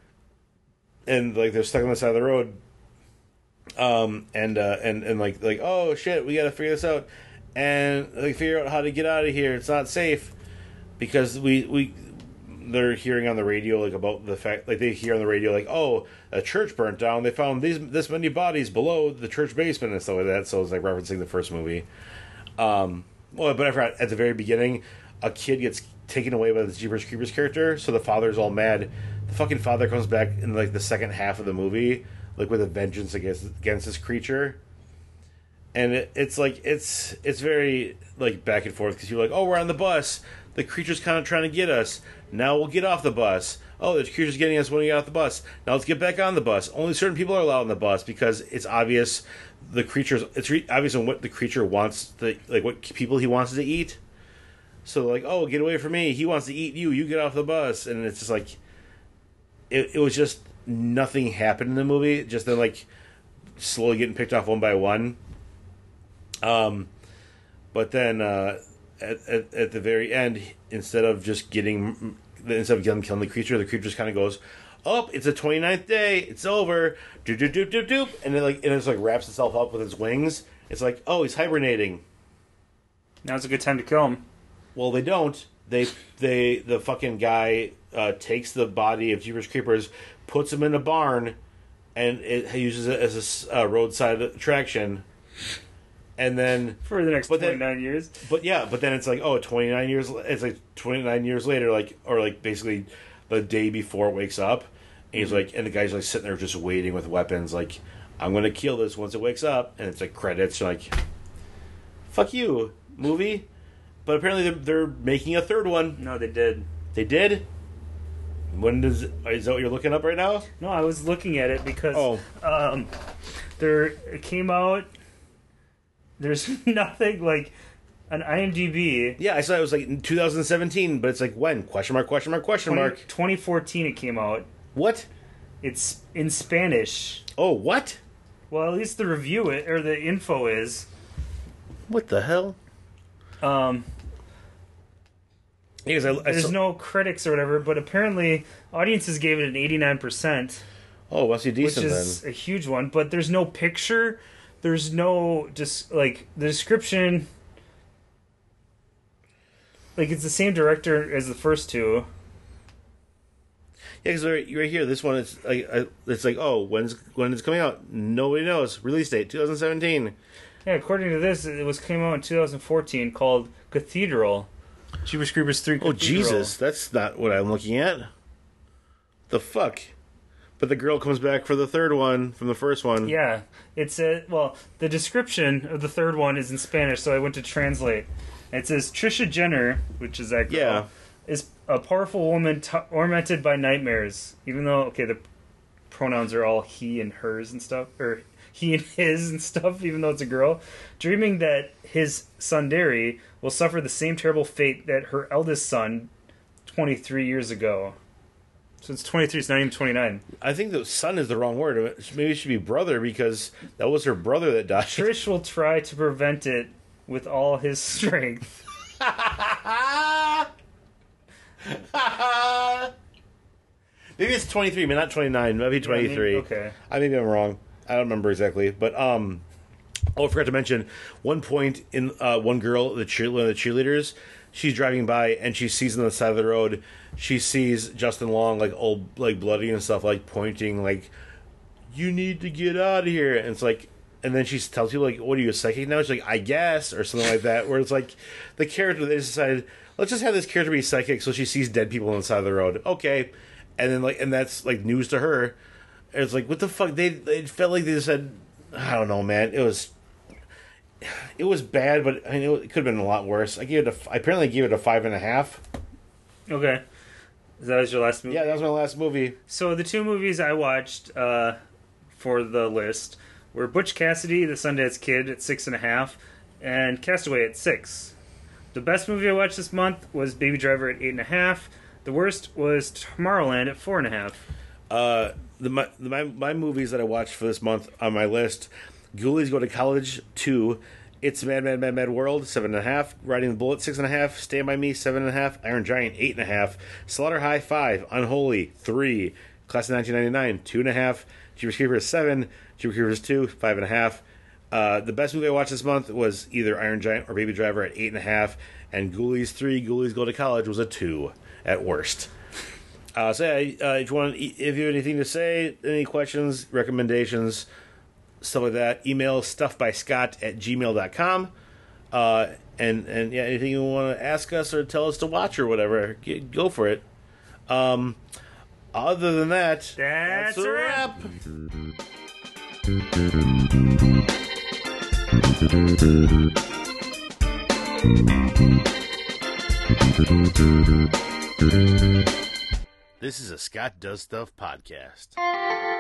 and like they're stuck on the side of the road. Um, and uh, and and like like oh shit, we gotta figure this out, and like figure out how to get out of here. It's not safe because we we. They're hearing on the radio like about the fact like they hear on the radio like oh a church burnt down, they found these this many bodies below the church basement and stuff like that, so it's like referencing the first movie. Um well but I forgot at the very beginning a kid gets taken away by the Jeepers Creepers character, so the father's all mad. The fucking father comes back in like the second half of the movie like with a vengeance against against this creature, and it, it's like it's it's very like back and forth because you're like oh we're on the bus, the creature's kind of trying to get us. Now we'll get off the bus. Oh, the creature's getting us when we get off the bus. Now let's get back on the bus. Only certain people are allowed on the bus because it's obvious the creature's... It's re- obvious on what the creature wants to... Like, what people he wants to eat. So, like, oh, get away from me. He wants to eat you. You get off the bus. And it's just like... It, it was just... Nothing happened in the movie. Just then, like, slowly getting picked off one by one. Um, But then... Uh, At, at at the very end, instead of just getting, instead of them killing the creature, the creature just kind of goes, "Oh, it's the twenty-ninth day, it's over, doop doop doop doop doop," and then like and it just like wraps itself up with its wings. It's like, oh, he's hibernating. Now's a good time to kill him. Well, they don't. They they the fucking guy uh, takes the body of Jeepers Creepers, puts him in a barn, and it uses it as a uh, roadside attraction. And then for the next twenty-nine then, years. But yeah, but then it's like, oh, twenty-nine years, it's like twenty-nine years later, like, or like basically the day before it wakes up. And he's like, and the guy's like sitting there just waiting with weapons, like, I'm going to kill this once it wakes up. And it's like credits, like, fuck you, movie. But apparently they're, they're making a third one. No, they did. They did? When does is that what you're looking up right now? No, I was looking at it because Oh. um, there it came out. There's nothing like on IMDb. Yeah, I saw it was like in two thousand seventeen, but it's like when? Question mark? Question mark? Question mark? twenty fourteen it came out. What? It's in Spanish. Oh, what? Well, at least the review it or the info is. What the hell? Um, Because I, I there's saw, no critics or whatever, but apparently audiences gave it an eighty-nine percent, oh, must be which decent is then. a huge one. But there's no picture. There's no just like the description. Like it's the same director as the first two. Yeah, because right, right here, this one it's like I, it's like oh, when's when it's coming out? Nobody knows. Release date twenty seventeen. Yeah, according to this, it was came out in two thousand fourteen, called Cathedral. Jeepers Creepers three. Oh Cathedral. Jesus, that's not what I'm looking at. The fuck. But the girl comes back for the third one from the first one. Yeah, it's a well. The description of the third one is in Spanish, so I went to translate. It says Trisha Jenner, which is that girl, Yeah. is a powerful woman t- tormented by nightmares. Even though, okay, the pronouns are all he and hers and stuff, or he and his and stuff, even though it's a girl, dreaming that his son Derry will suffer the same terrible fate that her eldest son twenty-three years ago. So it's twenty-three, it's not even twenty-nine. I think the son is the wrong word. Maybe it should be brother because that was her brother that died. Trish will try to prevent it with all his strength. Maybe it's twenty-three, but not twenty-nine. Maybe twenty-three. Yeah, maybe- okay. I maybe I'm wrong. I don't remember exactly, but um, oh, I forgot to mention one point in uh, one girl, the cheer, one of the cheerleaders. She's driving by and she sees on the side of the road. She sees Justin Long like old, like bloody and stuff, like pointing, like you need to get out of here. And it's like, and then she tells people like, "What are you, a psychic now?" She's like, "I guess," or something like that. Where it's like the character they decided, let's just have this character be psychic, so she sees dead people on the side of the road. Okay, and then like, and that's like news to her. And it's like, what the fuck? They it felt like they just said, I don't know, man. It was. It was bad, but I mean, it could have been a lot worse. I gave it a. I apparently gave it a five and a half. Okay. That was your last movie? Yeah, that was my last movie. So the two movies I watched uh, for the list were Butch Cassidy, The Sundance Kid at six and a half, and Castaway at six. The best movie I watched this month was Baby Driver at eight and a half. The worst was Tomorrowland at four and a half. Uh, the my, the, my my movies that I watched for this month on my list: Ghoulies Go to College two, It's a Mad Mad Mad Mad World seven and a half, Riding the Bullet six and a half, Stand by Me seven and a half, Iron Giant eight and a half, Slaughter High five, Unholy three, Class of nineteen ninety-nine two and a half, Jeepers Creepers seven, Jeepers Creepers two five and a half. Uh, the best movie I watched this month was either Iron Giant or Baby Driver at eight and a half, and Ghoulies three, Ghoulies Go to College was a two at worst. Uh, so yeah, uh, if you want, if you have anything to say, any questions, recommendations, stuff like that, email stuffbyscott at gmail dot com. Uh, and, and yeah, anything you want to ask us or tell us to watch or whatever, get, go for it. Um, other than that, That's that's a a wrap. This is a Scott Does Stuff podcast.